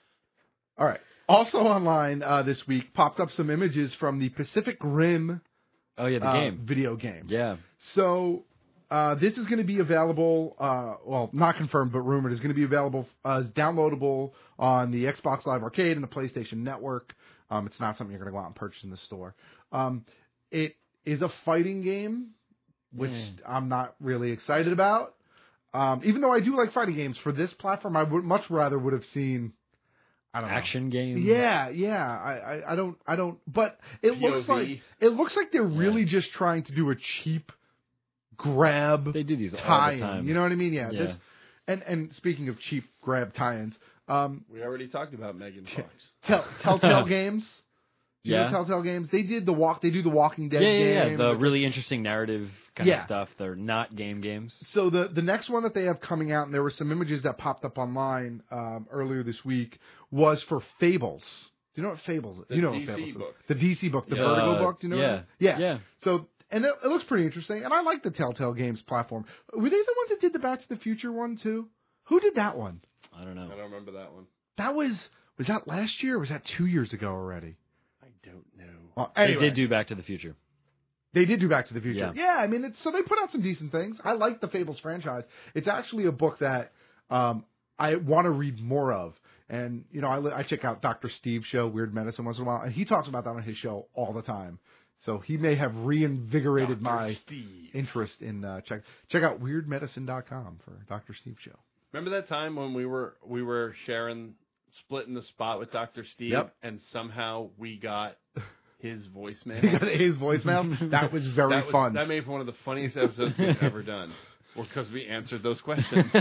All right. Also online uh, this week popped up some images from the Pacific Rim Oh yeah, the uh, game. video game. Yeah. So uh, this is going to be available. Uh, well, not confirmed, but rumored is going to be available uh, as downloadable on the Xbox Live Arcade and the PlayStation Network. Um, it's not something you're going to go out and purchase in the store. Um, it is a fighting game, which Yeah. I'm not really excited about. Um, even though I do like fighting games, for this platform, I would much rather would have seen I don't action know. game. Yeah, yeah. I, I, I don't, I don't. But it P O V. looks like it looks like they're really Yeah. just trying to do a cheap grab. They do these all the tie-in. time. You know what I mean? Yeah. Yeah. This, and and speaking of cheap grab tie-ins, um, We already talked about Megan Fox. tell, Telltale Games. Do you Yeah. know Telltale Games? They did the walk. They do the Walking Dead Yeah, yeah, yeah. game. The with really interesting narrative kind Yeah. of stuff. They're not game games. So the the next one that they have coming out, and there were some images that popped up online um, earlier this week, was for Fables. Do you know what Fables is? The you know D C what Fables book. is. The D C book, the Yeah. Vertigo Uh, book. Do you know? yeah. What it is? yeah, Yeah. So and it, it looks pretty interesting, and I like the Telltale Games platform. Were they the ones that did the Back to the Future one too? Who did that one? I don't know. I don't remember that one. That was was that last year or was that two years ago already? I don't know. Well, They anyway. did do Back to the Future. They did do Back to the Future. Yeah. Yeah, I mean, it's, so they put out some decent things. I like the Fables franchise. It's actually a book that um, I want to read more of. And, you know, I, li- I check out Doctor Steve's show, Weird Medicine, once in a while, and he talks about that on his show all the time. So he may have reinvigorated Doctor my Steve. interest in uh, check check out weird medicine dot com for Doctor Steve's show. Remember that time when we were we were sharing, splitting the spot with Doctor Steve, Yep. and somehow we got his voicemail. He got his voicemail. That was very that was, fun. That made for one of the funniest episodes we've ever done. Well, because we answered those questions.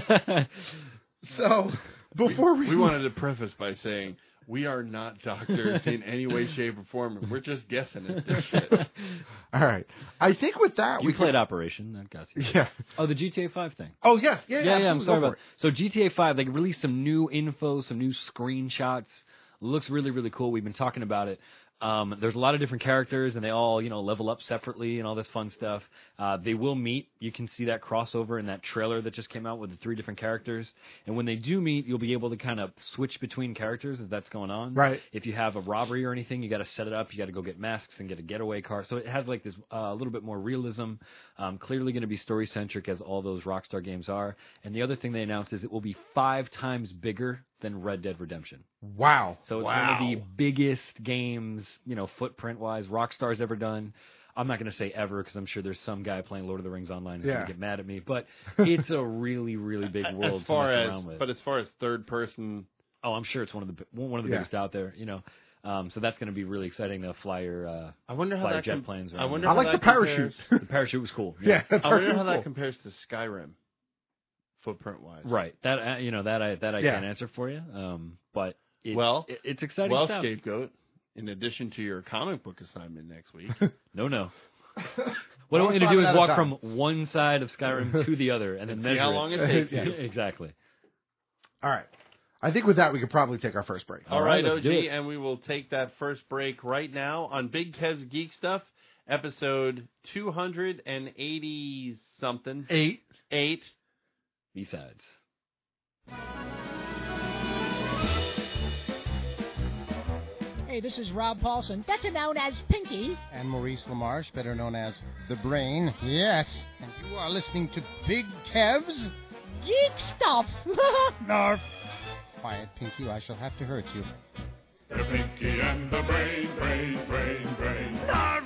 So before we we wanted to preface by saying we are not doctors in any way, shape, or form. And we're just guessing at this shit. All right, I think with that You we played could, Operation. That got you. yeah. Oh, the G T A five thing. Oh yes, yeah, Yeah, yeah, I'm absolutely. sorry Go about for that. So G T A five, they released some new info, some new screenshots. Looks really, really cool. We've been talking about it. Um, there's a lot of different characters, and they all, you know, level up separately and all this fun stuff. Uh, they will meet. You can see that crossover in that trailer that just came out with the three different characters. And when they do meet, you'll be able to kind of switch between characters as that's going on. Right. If you have a robbery or anything, you got to set it up. You got to go get masks and get a getaway car. So it has like this a uh, little bit more realism. Um, clearly going to be story centric as all those Rockstar games are. And the other thing they announced is it will be five times bigger than Red Dead Redemption. Wow. So it's wow. one of the biggest games, you know, footprint-wise, Rockstar's ever done. I'm not going to say ever because I'm sure there's some guy playing Lord of the Rings online who's Yeah. going to get mad at me. But it's a really, really big world as far to mess as, around with. but as far as third person, oh, I'm sure it's one of the one of the Yeah. biggest out there. You know, um, so that's going to be really exciting to fly your uh, I wonder how fly that jet com- planes. I around wonder I how like that the parachute. compares- the parachute was cool. Yeah, the I wonder parachute how was that cool. compares to Skyrim, footprint wise. Right. That uh, you know that I that I Yeah. can't answer for you. Um, but it, Well, it, it's exciting Well, stuff. Scapegoat, in addition to your comic book assignment next week, No, no. What I One want you to do assignment is at a walk time. from one side of Skyrim to the other, and then And see measure how long it takes Yeah, you. exactly. All right. I think with that we could probably take our first break. All right, let's O do G, it. and we will take that first break right now on Big Kev's Geek Stuff, episode two hundred eighty something. Eight. Eight. Besides. Hey, this is Rob Paulson, better known as Pinky. And Maurice LaMarche, better known as The Brain. Yes. And you are listening to Big Kev's Geek Stuff. Narf. Quiet, Pinky, or I shall have to hurt you. The Pinky and the Brain, Brain, Brain, Brain. Narf!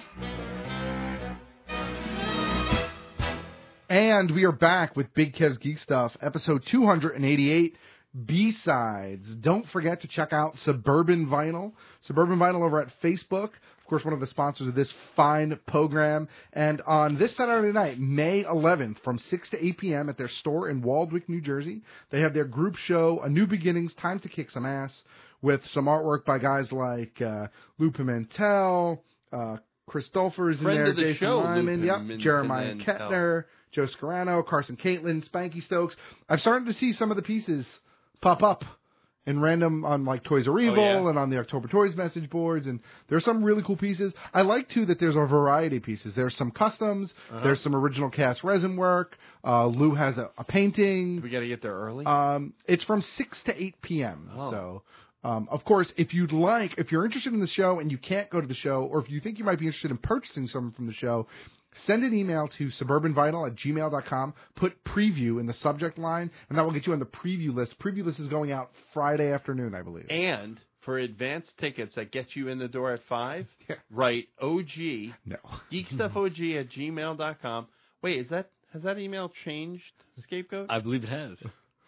And we are back with Big Kev's Geek Stuff, episode two hundred eighty-eight, B-Sides. Don't forget to check out Suburban Vinyl. Suburban Vinyl over at Facebook. Of course, one of the sponsors of this fine program. And on this Saturday night, May eleventh, from six to eight p.m. at their store in Waldwick, New Jersey, they have their group show, A New Beginnings, Time to Kick Some Ass, with some artwork by guys like uh, Lou Pimentel, uh, Chris Dolfer's in Friend there, of the Jason show, Lou Lyman, yep, Pimentel. Jeremiah Kettner, Joe Scarano, Carson Caitlin, Spanky Stokes. I've started to see some of the pieces pop up in random on like Toys R Evil yeah? and on the October Toys message boards, and there's some really cool pieces. I like too that there's a variety of pieces. There's some customs, Uh-huh. there's some original cast resin work. Uh, Lou has a, a painting. We got to get there early. Um, it's from six to eight p.m. Oh. So. Um, of course, if you'd like, if you're interested in the show and you can't go to the show, or if you think you might be interested in purchasing something from the show, send an email to suburbanvinyl at gmail dot com, put preview in the subject line, and that will get you on the preview list. Preview list is going out Friday afternoon, I believe. And for advanced tickets that get you in the door at five, Yeah. write O G, No. geekstuffog at gmail dot com. Wait, is that has that email changed, Scapegoat? I believe it has.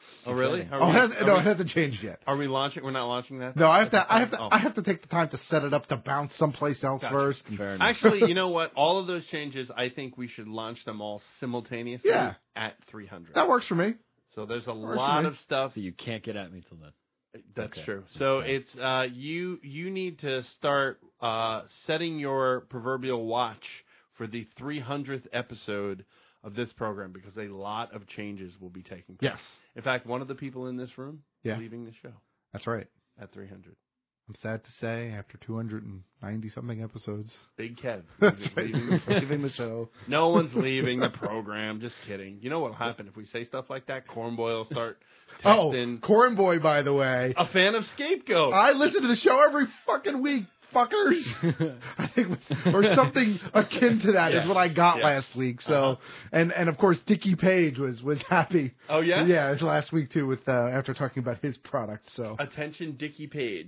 Oh, really? Are Oh, we, it hasn't, are no, we, it hasn't changed yet. Are we launching? We're not launching that? No, I have to. I have to. Oh. I have to take the time to set it up to bounce someplace else Gotcha. first. Actually, you know what? All of those changes, I think we should launch them all simultaneously Yeah. at three hundred. That works for me. So there's a Works lot for me. of stuff. So you can't get at me till then. That's Okay. true. So it's uh, you. You need to start uh, setting your proverbial watch for the three hundredth episode of this program because a lot of changes will be taking place. Yes. In fact, one of the people in this room Yeah. leaving the show That's right. at three hundred. I'm sad to say, after two hundred ninety something episodes, Big Kev That's is right. leaving, the leaving the show. No one's leaving the program. Just kidding. You know what'll happen if we say stuff like that? Cornboy will start Oh, texting. Corn Boy, by the way. A fan of Scapegoat. I listen to the show every fucking week, fuckers. I think, it was, or something akin to that is Yes. what I got Yes. last week. So, Uh-huh. and and of course, Dickie Page was was happy. Oh, yeah? yeah, it was last week too with uh, after talking about his product. So, Attention, Dickie Page.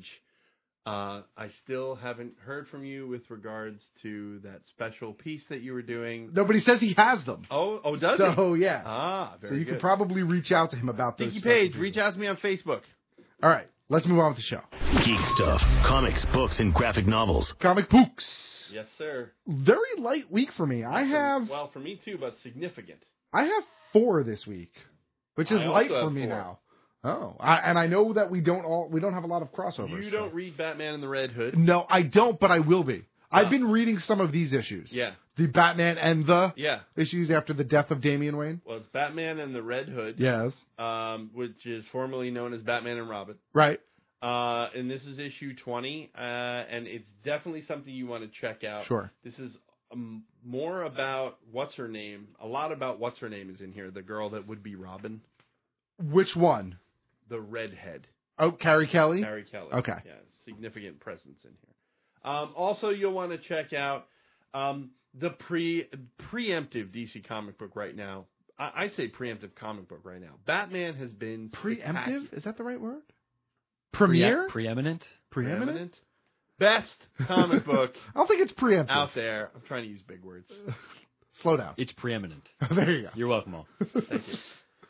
Uh, I still haven't heard from you with regards to that special piece that you were doing. nobody says he has them. Oh, oh, does so he? yeah. Ah, so very you good. could probably reach out to him about those. Dickie special Page, pieces. reach out to me on Facebook. All right, let's move on with the show. Geek stuff, comics, books, and graphic novels. Comic books. Yes, sir. Very light week for me. I have Well, for me too, but significant. I have four this week, which is I also light for have me four. now. Oh, I, and I know that we don't all we don't have a lot of crossovers. You so. don't read Batman and the Red Hood? No, I don't, but I will be. I've been reading some of these issues. Yeah. The Batman and the Yeah. issues after the death of Damian Wayne. Well, it's Batman and the Red Hood. Yes. Um, which is formerly known as Batman and Robin. Right. Uh, and this is issue twenty, uh, and it's definitely something you want to check out. Sure. This is um, more about what's her name. A lot about what's her name is in here. The girl that would be Robin. Which one? The redhead. Oh, Carrie Kelly? Carrie Kelly. Okay. Yeah, significant presence in here. Um, also, you'll want to check out um, the pre preemptive D C comic book right now. I, I say preemptive comic book right now. Batman has been Preemptive? Is that the right word? Premiere? Preeminent? Preeminent? Best comic book I don't think it's preemptive. out there. I'm trying to use big words. Slow down. It's preeminent. There you go. You're welcome, all. Thank you.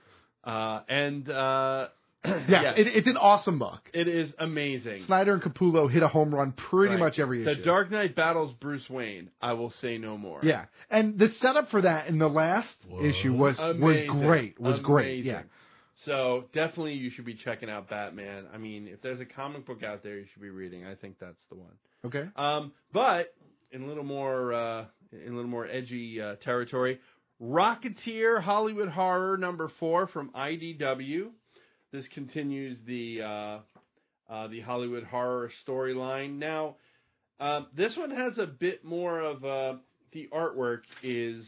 Uh, and uh, Yeah, yeah, It, it's an awesome book. it is amazing. Snyder and Capullo hit a home run pretty Right. much every The issue. Dark Knight battles Bruce Wayne. I will say no more. Yeah, and the setup for that in the last issue was Amazing. was great. Was great. Amazing. Yeah. So definitely you should be checking out Batman. I mean, if there's a comic book out there you should be reading, I think that's the one. Okay. Um, but in a little more uh, in a little more edgy uh, territory, Rocketeer Hollywood Horror number four from I D W. This continues the uh, uh, the Hollywood horror storyline. Now, uh, this one has a bit more of uh, the artwork is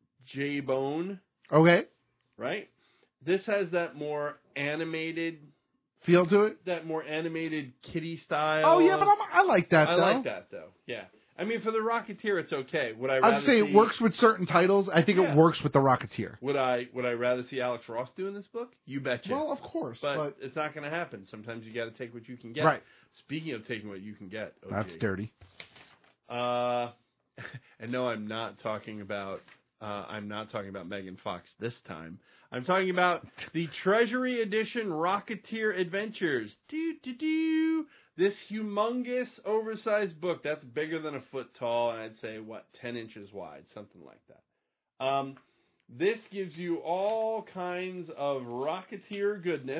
J Bone, Okay. right? This has that more animated Feel to it. that more animated kitty style. Oh yeah, but I'm, I like that. I though. like that though. Yeah, I mean for the Rocketeer, it's okay. Would I? I Rather would say see, it works with certain titles. I think Yeah. it works with the Rocketeer. Would I? Would I rather see Alex Ross doing this book? You betcha. Well, of course, but, but, it's not going to happen. Sometimes you got to take what you can get. Right. Speaking of taking what you can get, O G. that's dirty. Uh, and no, I'm not talking about. Uh, I'm not talking about Megan Fox this time. I'm talking about the Treasury Edition Rocketeer Adventures. Do do do. This humongous, oversized book that's bigger than a foot tall, and I'd say what ten inches wide, something like that. Um, this gives you all kinds of Rocketeer goodness.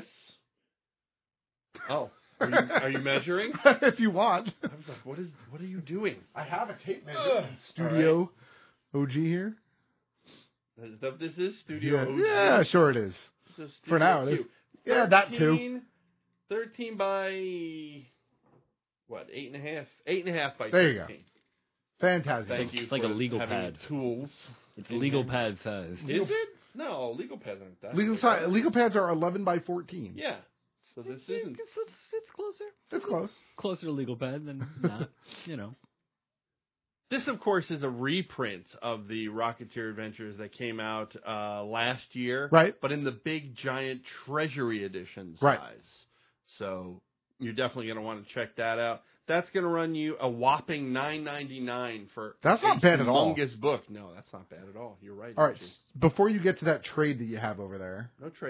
Oh, are you, are you measuring? If you want. I was like, what is? What are you doing? I have a tape measure. Ugh. Studio O G here. This, this is Studio Yeah, O G. yeah, sure it is. This is For now, Studio it is. Q. Yeah, that too. thirteen thirteen by what? Eight and a half. Eight and a half by. There you go. thirteen. Fantastic. Thank you. It's like for a legal having pad. Tools. It's legal pad size. Is it? No, legal pads aren't that. Legal big. si- legal pads are eleven by fourteen. Yeah. So this isn't. It's, it's, it's closer. It's close. Closer to legal pad than not. You know. This, of course, is a reprint of the Rocketeer Adventures that came out uh, last year. Right. But in the big, giant Treasury Edition size. Right. So you're definitely going to want to check that out. That's going to run you a whopping nine ninety-nine for That's a not bad at all. humongous book. No, that's not bad at all. You're right. All right. Richie. Before you get to that trade that you have over there. No trade.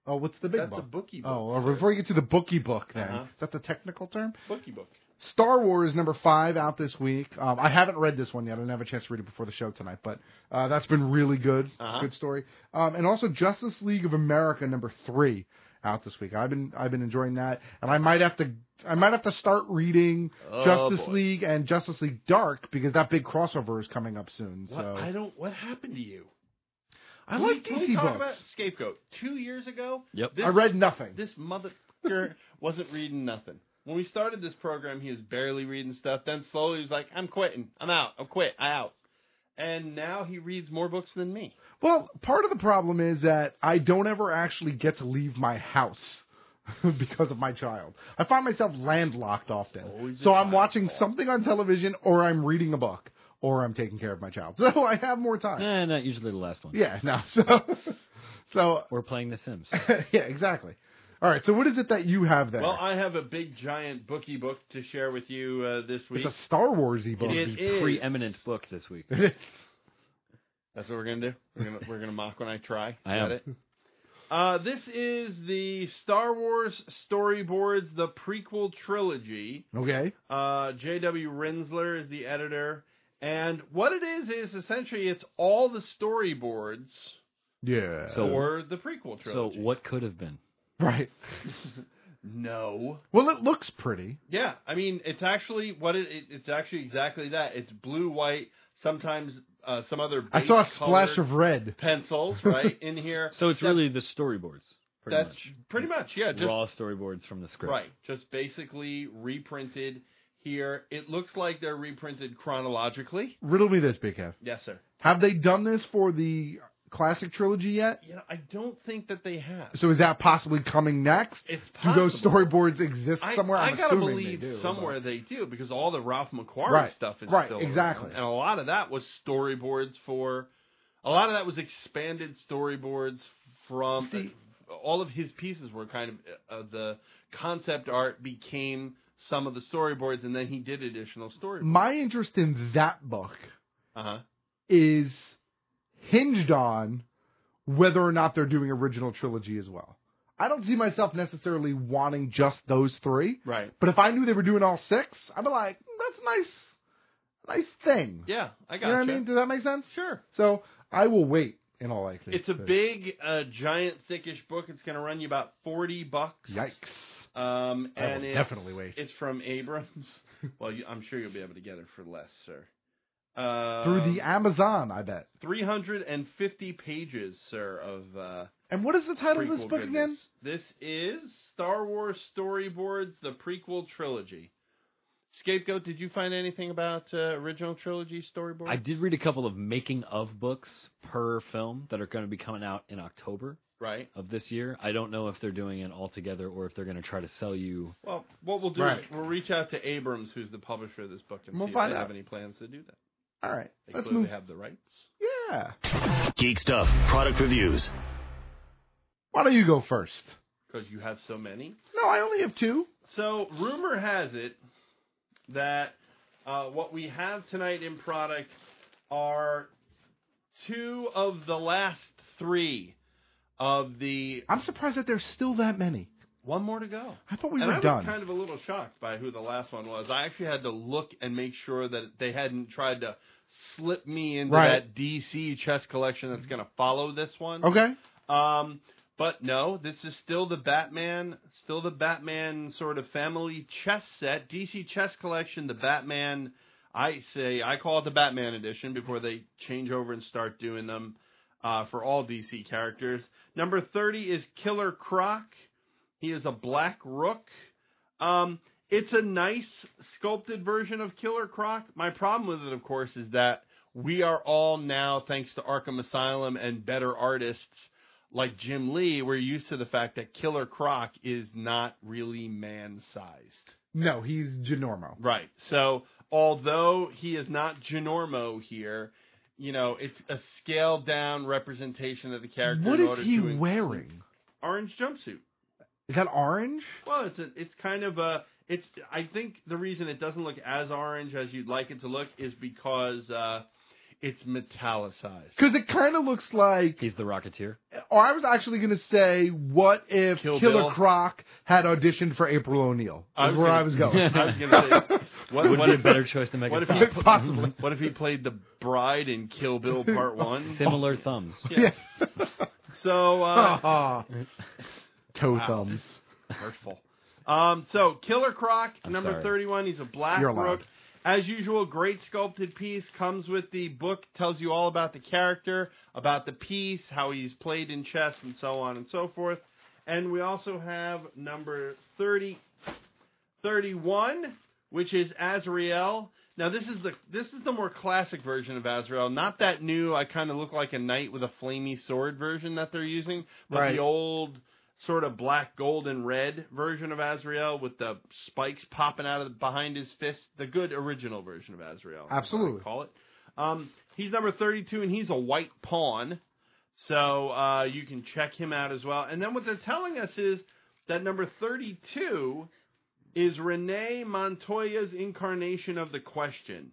Oh, what's the big That's book? a bookie book. Oh, well, before you get to the bookie book, then Uh-huh. is that the technical term? Bookie book. Star Wars number five out this week. Um, I haven't read this one yet. I didn't have a chance to read it before the show tonight, but uh, that's been really good. Uh-huh. Good story. Um, and also Justice League of America number three out this week. I've been I've been enjoying that, and I might have to I might have to start reading Oh, Justice boy. League and Justice League Dark because that big crossover is coming up soon. What, So I don't. What happened to you? I Can like we- can D we C talk books. about Scapegoat. Two years ago, Yep. this, I read nothing. This motherfucker wasn't reading nothing. When we started this program, he was barely reading stuff. Then slowly he was like, I'm quitting. I'm out. I'm quit. I out. And now he reads more books than me. Well, part of the problem is that I don't ever actually get to leave my house because of my child. I find myself landlocked often. Always a So I'm child watching fault. something on television, or I'm reading a book, or I'm taking care of my child. So I have more time. Eh, not usually the last one. Yeah, no. So, so We're playing The Sims. yeah, exactly. All right. So what is it that you have there? Well, I have a big, giant bookie book to share with you uh, this week. It's a Star Warsy book. It the is. preeminent book this week. It is. That's what we're gonna do. We're gonna we're gonna mock when I try. I Got am. it. Uh, this is the Star Wars storyboards, the prequel trilogy. Okay. Uh, J W Rinsler is the editor, and what it is is essentially it's all the storyboards Yeah. So- for the prequel So trilogy. what could have been? Right. No. Well, it looks pretty. Yeah, I mean it's actually what it, it it's actually exactly that. It's blue, white, sometimes uh, some other. I saw a base splash colored of red. pencils right in here. So it's That- really the storyboards. Pretty that's much. pretty much yeah, just raw storyboards from the script. right, just basically reprinted here. It looks like they're reprinted chronologically. Riddle me this, Big Kev. Yes, sir. Have they done this for the classic trilogy yet? You know, I don't think that they have. So is that possibly coming next? It's Do possible. those storyboards exist I, somewhere? I I'm gotta assuming believe they do, somewhere but- they do because all the Ralph McQuarrie Right, stuff is right, still exactly. around. And a lot of that was storyboards for. A lot of that was expanded storyboards from. See- all of his pieces were kind of uh, the concept art became some of the storyboards, and then he did additional storyboards. My interest in that book Uh huh. is hinged on whether or not they're doing original trilogy as well. I don't see myself necessarily wanting just those three. Right. But if I knew they were doing all six, I'd be like, that's a nice, nice thing. Yeah, I got You know what I mean? Does that make sense? Sure. So I will wait in all likelihood. It's a big, uh, giant, thickish book. It's going to run you about forty bucks. Yikes. Um, I and will it's, definitely wait. It's from Abrams. Well, you, I'm sure you'll be able to get it for less, sir. Uh, Through the Amazon, I bet. three hundred fifty pages, sir, of uh, And what is the title of this prequel book goodness. again? This is Star Wars Storyboards, the prequel trilogy. Scapegoat, did you find anything about uh, original trilogy storyboards? I did read a couple of making of books per film that are going to be coming out in October Right. of this year. I don't know if they're doing it all together or if they're going to try to sell you. Well, what we'll do Right. is we'll reach out to Abrams, who's the publisher of this book, and We'll see if find they out. have any plans to do that. All right. They Let's clearly move. have the rights. Yeah. Geek Stuff product reviews. Why don't you go first? Because you have so many. No, I only have two. So, rumor has it that uh, what we have tonight in product are two of the last three of the... I'm surprised that there's still that many. One more to go. I thought we and were I done. was kind of a little shocked by who the last one was. I actually had to look and make sure that they hadn't tried to slip me into Right. that D C chess collection that's going to follow this one. Okay. Um, but no, this is still the Batman, still the Batman sort of family chess set, D C chess collection, the Batman, I say, I call it the Batman edition before they change over and start doing them uh, for all D C characters. Number thirty is Killer Croc. He is a black rook. Um, it's a nice sculpted version of Killer Croc. My problem with it, of course, is that we are all now, thanks to Arkham Asylum and better artists like Jim Lee, we're used to the fact that Killer Croc is not really man-sized. No, he's Ginormo. Right. So, although he is not Ginormo here, you know, it's a scaled-down representation of the character. What in is order he to include wearing? Orange jumpsuit. Is that orange? Well, it's a, it's kind of a it's. I think the reason it doesn't look as orange as you'd like it to look is because uh, It's metallicized. Because it kind of looks like... He's the Rocketeer. Or I was actually going to say, what if Kill Killer Bill? Croc had auditioned for April O'Neil? I Is was where gonna- I was going. I was going to say, what, Would what be if, a better choice to make what it if he Fox. Possibly. What if he played the bride in Kill Bill Part One? Similar thumbs. Yeah. So, uh, toe wow. thumbs. Hurtful. Um, so, Killer Croc, I'm number sorry. thirty-one. He's a black You're allowed. rook. As usual, great sculpted piece. Comes with the book, tells you all about the character, about the piece, how he's played in chess, and so on and so forth. And we also have number thirty, thirty-one, which is Azrael. Now, this is the this is the more classic version of Azrael, not that new. I kind of look like a knight with a flamey sword version that they're using, but Right. the old sort of black, gold, and red version of Azrael with the spikes popping out of the, behind his fist. The good original version of Azrael. is what I Absolutely. call it. Um, he's number thirty-two, and he's a white pawn. So uh, you can check him out as well. And then what they're telling us is that number thirty-two is Renee Montoya's incarnation of the Question.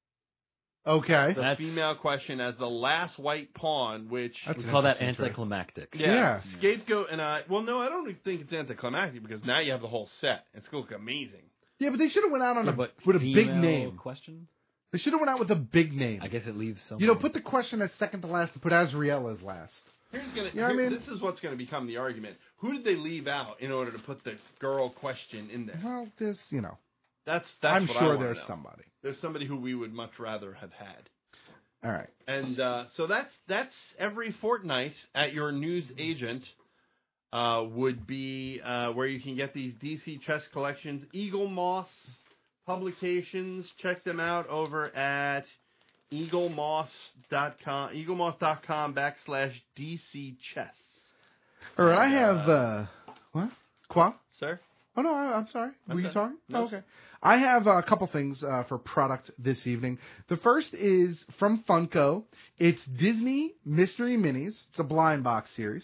Okay. The female Question as the last white pawn, which... We call that anticlimactic. Yeah, Yeah. Scapegoat and I... Well, no, I don't think it's anticlimactic because now you have the whole set. It's going to look amazing. Yeah, but they should have went out on Yeah, a, but with a big female name. Question? They should have went out with a big name. I guess it leaves so You know, many. put the Question as second to last and put Azrael as last. Here's gonna. You know what I here- mean? This is what's going to become the argument. Who did they leave out in order to put the girl Question in there? Well, this, you know. That's that's. I'm what I sure wanna there's know. somebody. There's somebody who we would much rather have had. All right. And uh, so that's that's every fortnight at your news agent uh, would be uh, where you can get these D C chess collections. Eagle Moss Publications. Check them out over at eaglemoss dot com, eaglemoss.com backslash DC chess. All right, I have, uh, what? Qua? Sir? Oh, no, I, I'm sorry. Were I'm you sorry. talking? No. Oh, okay. I have a couple things uh, for product this evening. The first is from Funko. It's Disney Mystery Minis. It's a blind box series.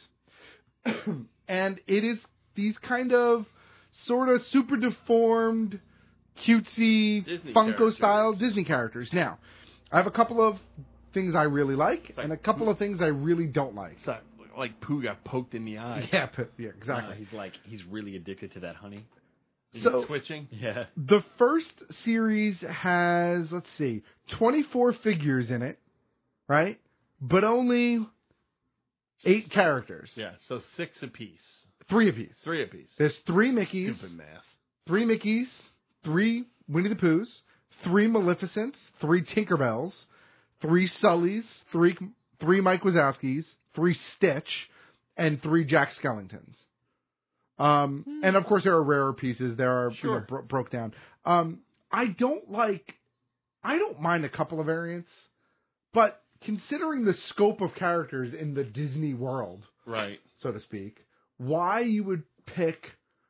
And it is these kind of sort of super deformed, cutesy, Disney Funko-style Disney characters. Now, I have a couple of things I really like and a couple of things I really don't like. It's like, like Pooh got poked in the eye. Yeah, p- yeah, exactly. Uh, he's like, he's really addicted to that honey. Is So- he twitching? Yeah. The first series has, let's see, twenty-four figures in it, right? But only eight characters. Yeah, so six apiece. Three apiece. Three apiece. There's three Mickeys, Stupid math. three Mickeys, three Winnie the Poohs, three Maleficents, three Tinkerbells, three Sullys, three three Mike Wazowskis, three Stitch, and three Jack Skellingtons. Um, Hmm. and of course there are rarer pieces. There are Sure. you know, bro- broke down. Um, I don't like. I don't mind a couple of variants, but considering the scope of characters in the Disney world, Right. so to speak, why you would pick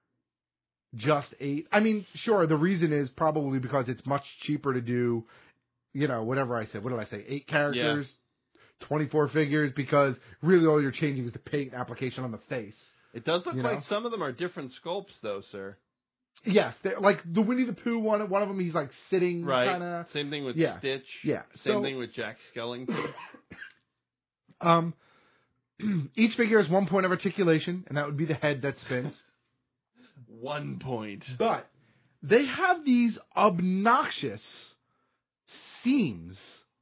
just eight? I mean, sure, the reason is probably because it's much cheaper to do, you know, whatever I said. What did I say? Eight characters, twenty-four figures, because really all you're changing is the paint application on the face. It does look You like know? some of them are different sculpts, though, sir. Yes, they're- like the Winnie the Pooh one. One of them, he's like sitting, Right. kind of. Same thing with Yeah. Stitch. Yeah. Same So- thing with Jack Skellington. Um, each figure has one point of articulation, and that would be the head that spins. One point. But they have these obnoxious seams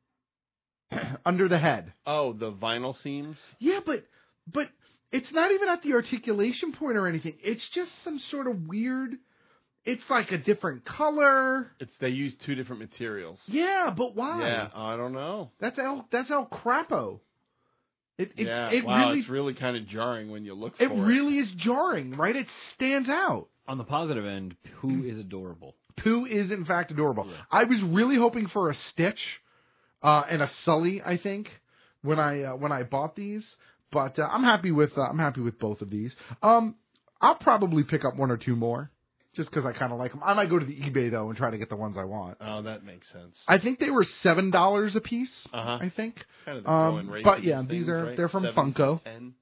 under the head. Oh, the vinyl seams? Yeah, but but it's not even at the articulation point or anything. It's just some sort of weird. It's like a different color. It's they use two different materials. Yeah, but why? Yeah, I don't know. That's El. That's El Crapo. It it, yeah, it wow, really it's really kind of jarring when you look for it it. really is jarring, right? It stands out. On the positive end, Pooh is adorable. Pooh is in fact adorable. I was really hoping for a Stitch uh, and a Sully. I think when I uh, when I bought these, but uh, I'm happy with uh, I'm happy with both of these. Um, I'll probably pick up one or two more just because I kind of like them. I might go to the eBay though and try to get the ones I want. Oh, that makes sense. I think they were seven dollars a piece. Uh-huh. I think. Kind of the Um, going rate but for yeah, these these things, are right? they're from Seven, Funko. ten.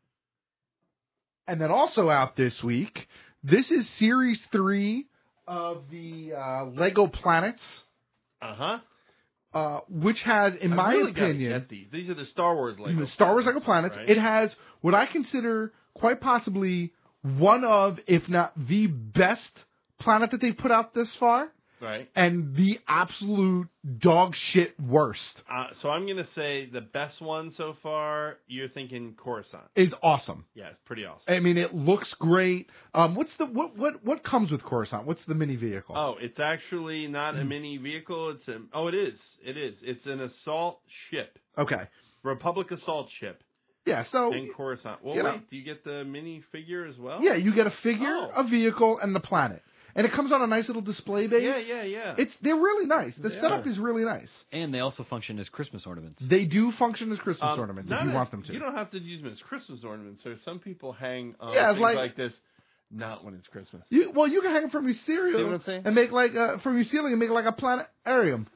And then also out this week, this is Series three of the uh, Lego Planets. Uh-huh. uh, which has, in I my really gotta opinion, get these. These are the Star Wars Lego. the Star Wars Lego Planets. Right? It has what I consider quite possibly one of, if not the best planet that they've put out this far. Right. And the absolute dog shit worst. Uh, so I'm going to say the best one so far, you're thinking Coruscant. Is awesome. Yeah, it's pretty awesome. I mean, it looks great. Um, what's the what what what comes with Coruscant? What's the mini vehicle? Oh, it's actually not a mini vehicle. It's a, oh, it is. It is. It's an assault ship. Okay. Republic assault ship. Yeah, so in Coruscant. Well, you wait, know. do you get the mini figure as well? Yeah, you get a figure, Oh. a vehicle, and the planet. And it comes on a nice little display base. Yeah, yeah, yeah. It's they're really nice. The They setup are. is really nice. And they also function as Christmas ornaments. They do function as Christmas Um, ornaments if not you as- want them to. You don't have to use them as Christmas ornaments. So some people hang um, Yeah, it's things like- like, this, not when it's Christmas. You, well, you can hang them from your cereal See what I'm saying? and make like uh, from your ceiling and make like a planetarium.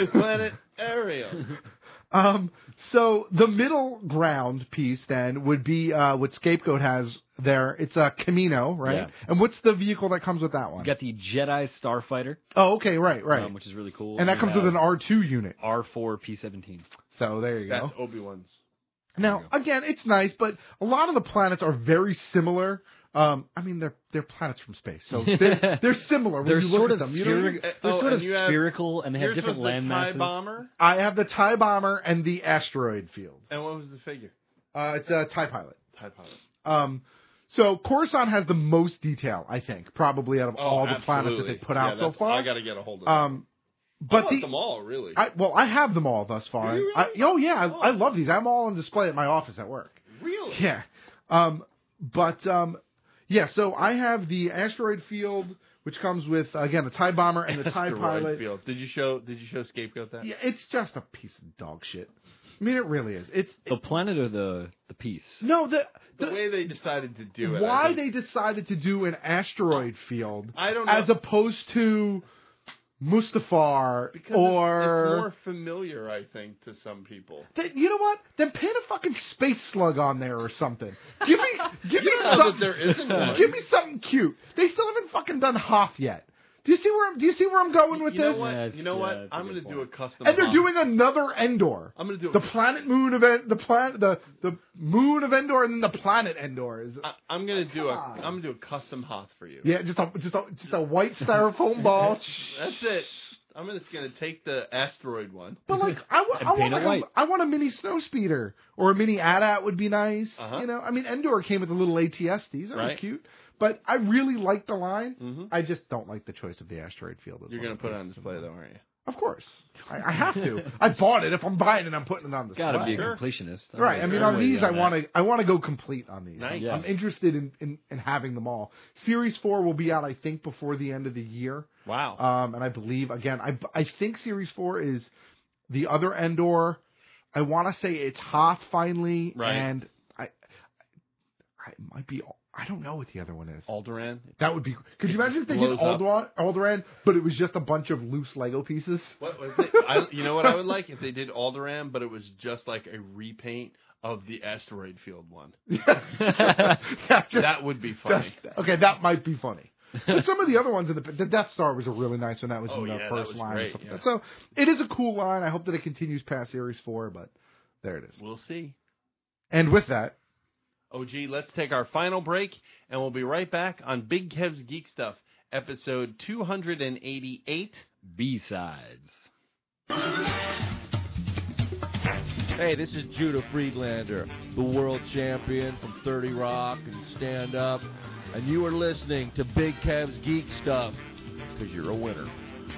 Planetarium. Um, so the middle ground piece then would be uh, what Scapegoat has there. It's a Camino, right? Yeah. And what's the vehicle that comes with that one? You got the Jedi Starfighter. Oh, okay, right, right. Um, which is really cool. and that You comes with have an R two unit. R four P seventeen. So there you That's go. Obi-Wan's. Now, again, it's nice, but a lot of the planets are very similar. Um, I mean, they're they're planets from space, so they're, they're similar when They're you look sort at of them. You know what I mean? spherical. They're Oh, sort and of you have- spherical, and they have Yours different was land the TIE masses. Bomber? I have the TIE Bomber and the asteroid field. And what was the figure? Uh, it's a TIE Pilot. TIE Pilot. Um, so Coruscant has the most detail, I think, probably out of Oh, all the planets that absolutely. they put Yeah, out so that's- far. I got to get a hold of them. Um, I but want the them all, really. I, well, I have them all thus far. Do you I, really? oh yeah, I, Oh. I love these. I'm all on display at my office at work. Really? Yeah. Um, but um, yeah. So I have the asteroid field, which comes with again a TIE Bomber and the TIE Asteroid Pilot. Field. Did you show? Did you show Scapegoat that? Yeah, it's just a piece of dog shit. I mean, it really is. It's The planet or the the piece? no the The, the, way they decided to do it. I why think- they decided to do an asteroid field I don't know. as opposed to Mustafar because or it's, it's more familiar, I think, to some people. Then, you know what? Then paint a fucking space slug on there or something. Give me, give me You know that something. there isn't one. Give me something cute. They still haven't fucking done Hoth yet. Do you see where I'm? Do you see where I'm going with you know this? what? That's- you know yeah, what? that's a I'm good going to do a point. custom. And they're Hoth. doing another Endor. I'm going to do The planet moon of En- the planet the the moon of Endor and then the planet Endor is. I, I'm going to do a. Come on. I'm going to do a custom Hoth for you. Yeah, just a just a just a white styrofoam ball. That's it. I'm just going to take the asteroid one. But like, I, wa- And I want paint it like white. a, I want a mini snow speeder or a mini A T A T would be nice. Uh-huh. You know, I mean, Endor came with a little A T S Ts. That was Right. cute. But I really like the line. Mm-hmm. I just don't like the choice of the asteroid field. as You're one going of to put it the on pieces. display, though, aren't you? Of course, I, I have to. I bought it. If I'm buying it, I'm putting it on display. Got to be a Sure. completionist. Right. I mean, on these, I want to. I want to go complete on these. Nice. I'm, I'm interested in, in, in having them all. Series four will be out, I think, before the end of the year. Wow. Um, and I believe again, I I think Series four is the other Endor. I want to say it's Hoth finally, Right. and I, I, I it might be. I don't know what the other one is. Alderaan. That would be. Could you imagine if they did blows up. Alderaan, Alderaan, but it was just a bunch of loose Lego pieces? What was it? I, you know what I would like if they did Alderaan, but it was just like a repaint of the asteroid field one. Yeah, just- That would be funny. just- okay, that might be funny. But some of the other ones in the the Death Star was a really nice one. That was Oh, in the yeah, that first was line. great, or something. yeah. So it is a cool line. I hope that it continues past Series four, but there it is. We'll see. And with that, O G, let's take our final break, and we'll be right back on Big Kev's Geek Stuff, episode two eighty-eight. B-sides. Hey, this is Judah Friedlander, the world champion from thirty Rock and Stand Up, and you are listening to Big Kev's Geek Stuff, because you're a winner.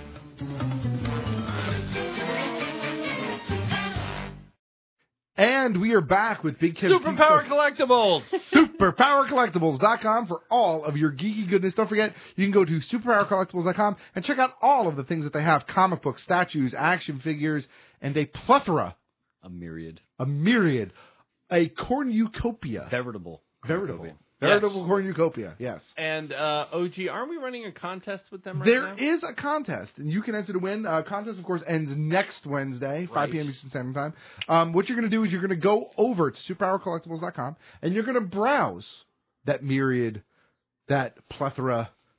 and we are back with Big Kev's Geek Superpower Stuff. Collectibles! superpower collectibles dot com for all of your geeky goodness. Don't forget, you can go to superpower collectibles dot com and check out all of the things that they have: comic books, statues, action figures, and a plethora, A myriad. a myriad, a cornucopia. Veritable. Veritable. Cornucopia. Veritable cornucopia, yes. And, uh, O G, aren't we running a contest with them right There now? is a contest, and you can enter to win. Uh, contest, of course, ends next Wednesday, five Right. p.m. Eastern Standard Time. Um, what you're going to do is you're going to go over to superpower collectibles dot com, and you're going to browse that myriad, that plethora,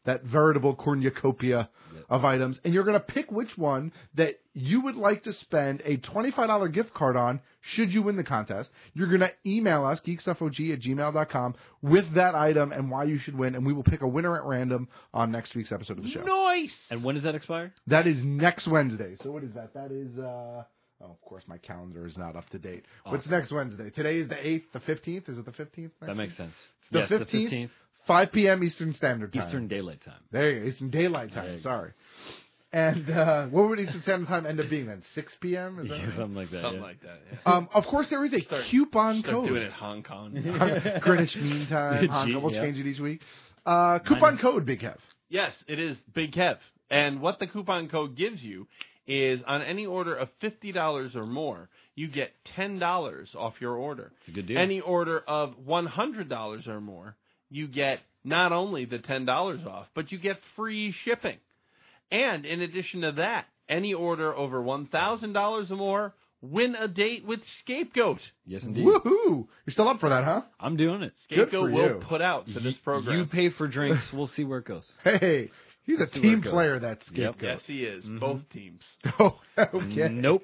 that veritable cornucopia of items, and you're going to pick which one that you would like to spend a twenty-five dollars gift card on should you win the contest. You're going to email us, geekstuffog at gmail dot com, with that item and why you should win, and we will pick a winner at random on next week's episode of the show. Nice! And when does that expire? That is next Wednesday. So what is that? That is, uh, oh, of course, my calendar is not up to date. Awesome. What's next Wednesday? Today is the eighth, the fifteenth? Is it the fifteenth? That makes sense. It's the yes, fifteenth. the fifteenth. five p.m. Eastern Standard Time. Eastern Daylight Time. There you go. Eastern Daylight Time. Sorry. And uh, what would Eastern Standard Time end up being then? six p.m.? Is that yeah, right? something like that. Something yeah. like that, yeah. Um, of course, there is a Start, coupon start code. doing it Hong Kong. Greenwich Mean Time. Hong Gee, Kong. We'll yeah. change it each week. Uh, coupon code, Big Kev. Yes, it is Big Kev. And what the coupon code gives you is on any order of fifty dollars or more, you get ten dollars off your order. It's a good deal. Any order of one hundred dollars or more, you get not only the ten dollars off, but you get free shipping. And in addition to that, any order over one thousand dollars or more, win a date with Scapegoat. Yes, indeed. Woohoo! You're still up for that, huh? I'm doing it. Scapegoat Good for will you. put out for this program. You pay for drinks. We'll see where it goes. Hey, he's a Let's see where team it goes. player, that Yep. Scapegoat. Yes, he is. Mhm. Both teams. Oh, okay. Nope.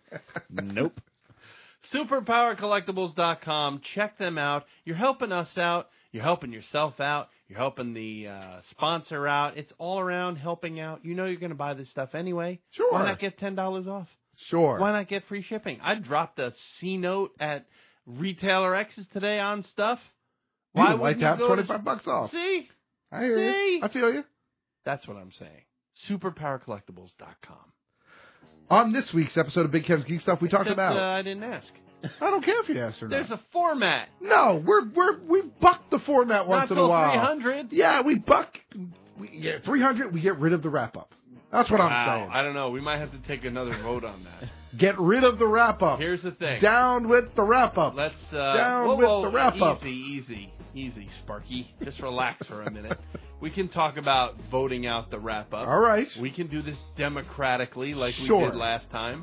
Nope. superpower collectibles dot com. Check them out. You're helping us out. You're helping yourself out. You're helping the uh, sponsor out. It's all around helping out. You know you're going to buy this stuff anyway. Sure. Why not get ten dollars off? Sure. Why not get free shipping? I dropped a C note at Retailer X's today on stuff. Why You'd would like you to have go twenty-five bucks off. See? I hear See? you. I feel you. That's what I'm saying. superpower collectibles dot com. On this week's episode of Big Kev's Geek Stuff, we talked Except, about. Uh, I didn't ask. I don't care if you asked or not. There's a format. No, we're we're we buck the format once Not in a till while. three hundred. Yeah, we buck. We get three hundred. We get rid of the wrap up. That's what I'm Wow, saying. I don't know. We might have to take another vote on that. Get rid of the wrap up. Here's the thing. Down with the wrap up. Let's uh, Down whoa, with whoa, the wrap up. Easy, easy, easy, Sparky. Just relax for a minute. We can talk about voting out the wrap up. All right. We can do this democratically, like Sure. we did last time.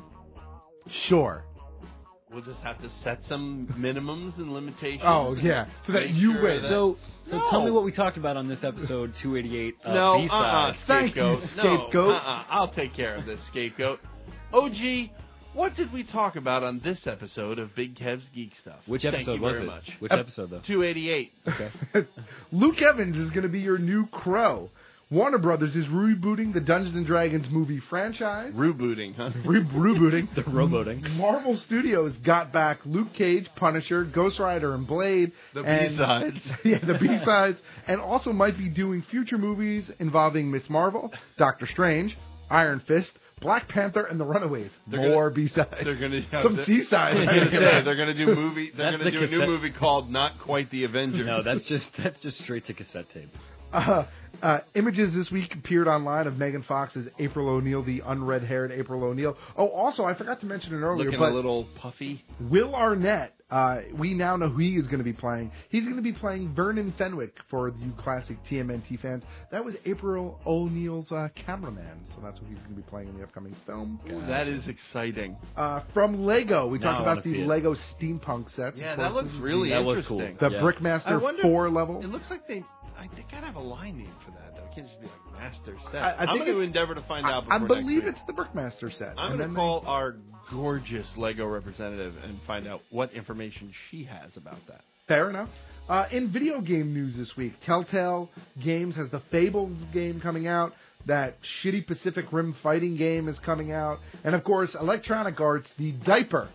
Sure. We'll just have to set some minimums and limitations. Oh, and yeah, so that make you sure win. that- So, so No. tell me what we talked about on this episode two eighty-eight. Uh, no, B-side. uh-uh, Thank you, scapegoat. scapegoat. No, uh-uh, I'll take care of this, scapegoat. O G, what did we talk about on this episode of Big Kev's Geek Stuff? Which Thank episode you was very it? much. Which Ep- episode though? two eighty-eight. Okay. Luke Evans is going to be your new Crow. Warner Brothers is rebooting the Dungeons and Dragons movie franchise. Rebooting, huh? Re- rebooting. The rowboating. Marvel Studios got back Luke Cage, Punisher, Ghost Rider, and Blade. The and- B-sides. Yeah, the B-sides. And also might be doing future movies involving Miss Marvel, Doctor Strange, Iron Fist, Black Panther, and The Runaways. They're More gonna- B-sides. They're going to Some C-sides. I was gonna say, they're going to do movie. They're That's going to the do a new cassette- movie called Not Quite the Avengers. No, that's just that's just straight to cassette tape. Uh, uh, images this week appeared online of Megan Fox as April O'Neil, the unred-haired April O'Neil. Oh, also, I forgot to mention it earlier, looking but a little puffy. Will Arnett, uh, we now know who he is going to be playing. He's going to be playing Vernon Fenwick for you classic T M N T fans. That was April O'Neil's uh, cameraman, so that's what he's going to be playing in the upcoming film. Ooh, that is exciting. Uh, from Lego, we Now talked I about wanna see the it. Lego steampunk sets. Yeah, Of that course, looks this is really That was interesting. cool. The Yeah. I Brickmaster wonder- four level. It looks like they. I think gotta have a line name for that though. It can't just be like Master Set. I- I I'm think going to it- endeavor to find out. I, I Before next believe week. it's the Brickmaster set. I'm And going to then call our gorgeous Lego representative and find out what information she has about that. Fair enough. Uh, in video game news this week, Telltale Games has the Fables game coming out. That shitty Pacific Rim fighting game is coming out. And, of course, Electronic Arts, the diaper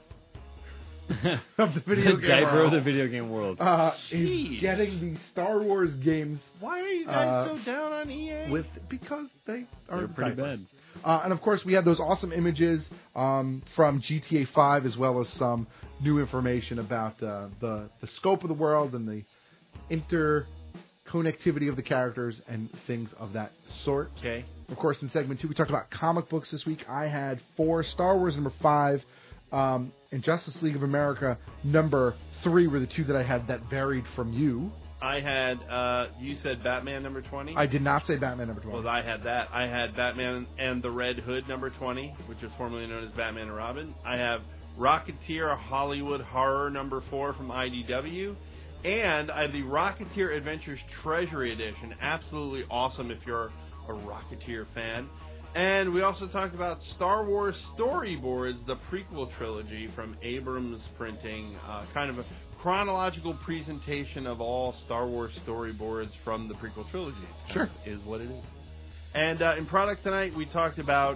of the video the game diaper world, of the video game world. uh, Jeez. is getting the Star Wars games Why are you guys Uh, so down on E A? with because they are They're pretty diapers. bad. Uh, and of course, we had those awesome images um, from G T A five, as well as some new information about uh, the the scope of the world and the interconnectivity of the characters and things of that sort. Okay. Of course, in segment two, we talked about comic books this week. I had four. Star Wars number five, um, and Justice League of America number three were the two that I had that varied from you. I had, uh, you said Batman number twenty? I did not say Batman number twenty. Well, I had that. I had Batman and the Red Hood number twenty, which was formerly known as Batman and Robin. I have Rocketeer Hollywood Horror number four from I D W. And I have the Rocketeer Adventures Treasury Edition. Absolutely awesome if you're a Rocketeer fan. And we also talked about Star Wars Storyboards, the prequel trilogy from Abrams Printing. Uh, kind of a chronological presentation of all Star Wars storyboards from the prequel trilogy. It sure. Is what it is. And uh, in product tonight, we talked about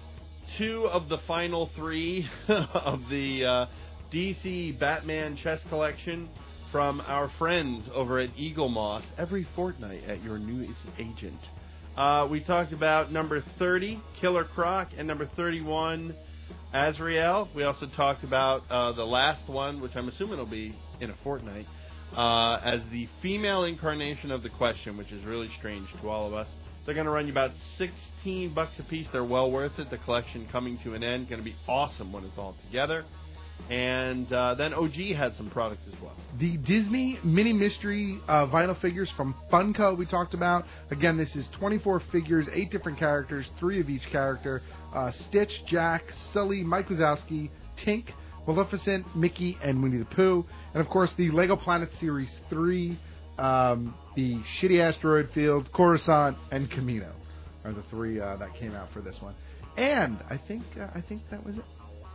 two of the final three of the uh, D C Batman chess collection from our friends over at Eagle Moss every fortnight at your news agent. Uh, we talked about number thirty, Killer Croc, and number thirty-one, Azrael. We also talked about uh, the last one, which I'm assuming will be in a fortnight, uh, as the female incarnation of the Question, which is really strange to all of us. They're going to run you about sixteen bucks a piece. They're well worth it. The collection coming to an end. Going to be awesome when it's all together. And uh, then O G had some product as well. The Disney Mini Mystery uh, vinyl figures from Funko we talked about. Again, this is twenty-four figures, eight different characters, three of each character. Uh, Stitch, Jack, Sully, Mike Wazowski, Tink, Maleficent, Mickey, and Winnie the Pooh. And, of course, the Lego Planet Series three, um, the Shitty Asteroid Field, Coruscant, and Camino are the three uh, that came out for this one. And I think uh, I think that was it.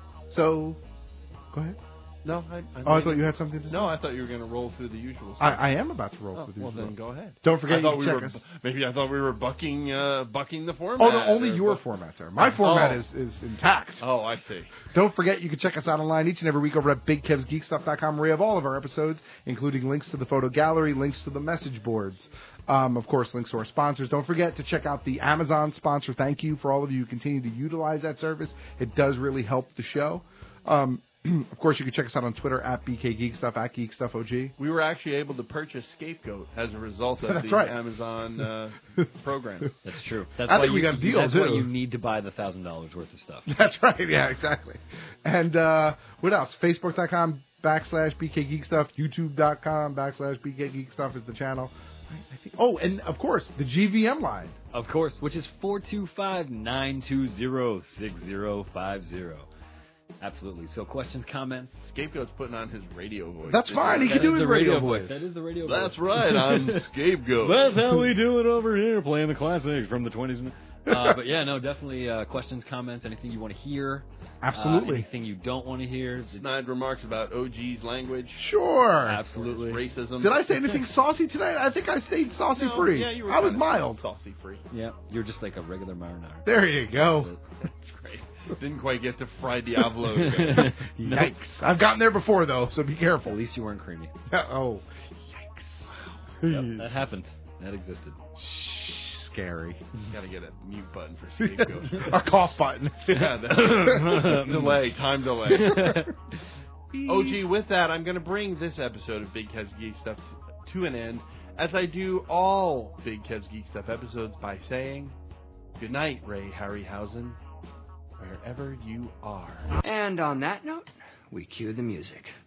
So... Go ahead. No, I, I oh, I thought you had something to say. No, I thought you were going to roll through the usual stuff. I, I am about to roll oh, through the well, usual. Well, then go ahead. Don't forget I thought you we check were, us. Maybe I thought we were bucking uh, bucking the format. Oh, no, only your buck- format, sir. My format oh. is, is intact. Oh, I see. Don't forget you can check us out online each and every week over at big kevs geek stuff dot com, where we have all of our episodes, including links to the photo gallery, links to the message boards. Um, of course, links to our sponsors. Don't forget to check out the Amazon sponsor. Thank you for all of you who continue to utilize that service. It does really help the show. Um, Of course, you can check us out on Twitter at B K Geek Stuff, at Geek Stuff O G. We were actually able to purchase Scapegoat as a result of That's the right. Amazon uh, program. That's true. That's I why think you, we got a deal, That's too. why you need to buy the thousand dollars worth of stuff. That's right. Yeah, exactly. And uh, what else? Facebook dot com backslash B K Geek Stuff. YouTube dot com backslash B K Geek Stuff is the channel. I think. Oh, and of course, the G V M line. Of course, which is four two five, nine two zero, six zero five zero. Absolutely. So questions, comments? Scapegoat's putting on his radio voice. That's fine. He can do his radio voice. That is the radio voice. That's right. I'm Scapegoat. That's how we do it over here, playing the classics from the twenties. Uh, but yeah, no, definitely uh, questions, comments, anything you want to hear. Absolutely. Uh, anything you don't want to hear. Snide remarks about O G's language. Sure. Absolutely. Racism. Did I say anything saucy tonight? I think I stayed saucy no, free. Yeah, you were I was kinda mild. Saucy free. Yeah, you're just like a regular marinara. There you go. That's great. Didn't quite get to Fry Diablo. Yikes. I've gotten there before, though, so be careful. At least you weren't creamy. Oh. Yikes. Yep, that happened. That existed. Scary. Gotta get a mute button for Scapegoat. A cough button. Yeah, that's delay, time delay. O G, with that, I'm going to bring this episode of Big Kev's Geek Stuff to an end, as I do all Big Kev's Geek Stuff episodes by saying, good night, Ray Harryhausen, wherever you are. And on that note, we cue the music.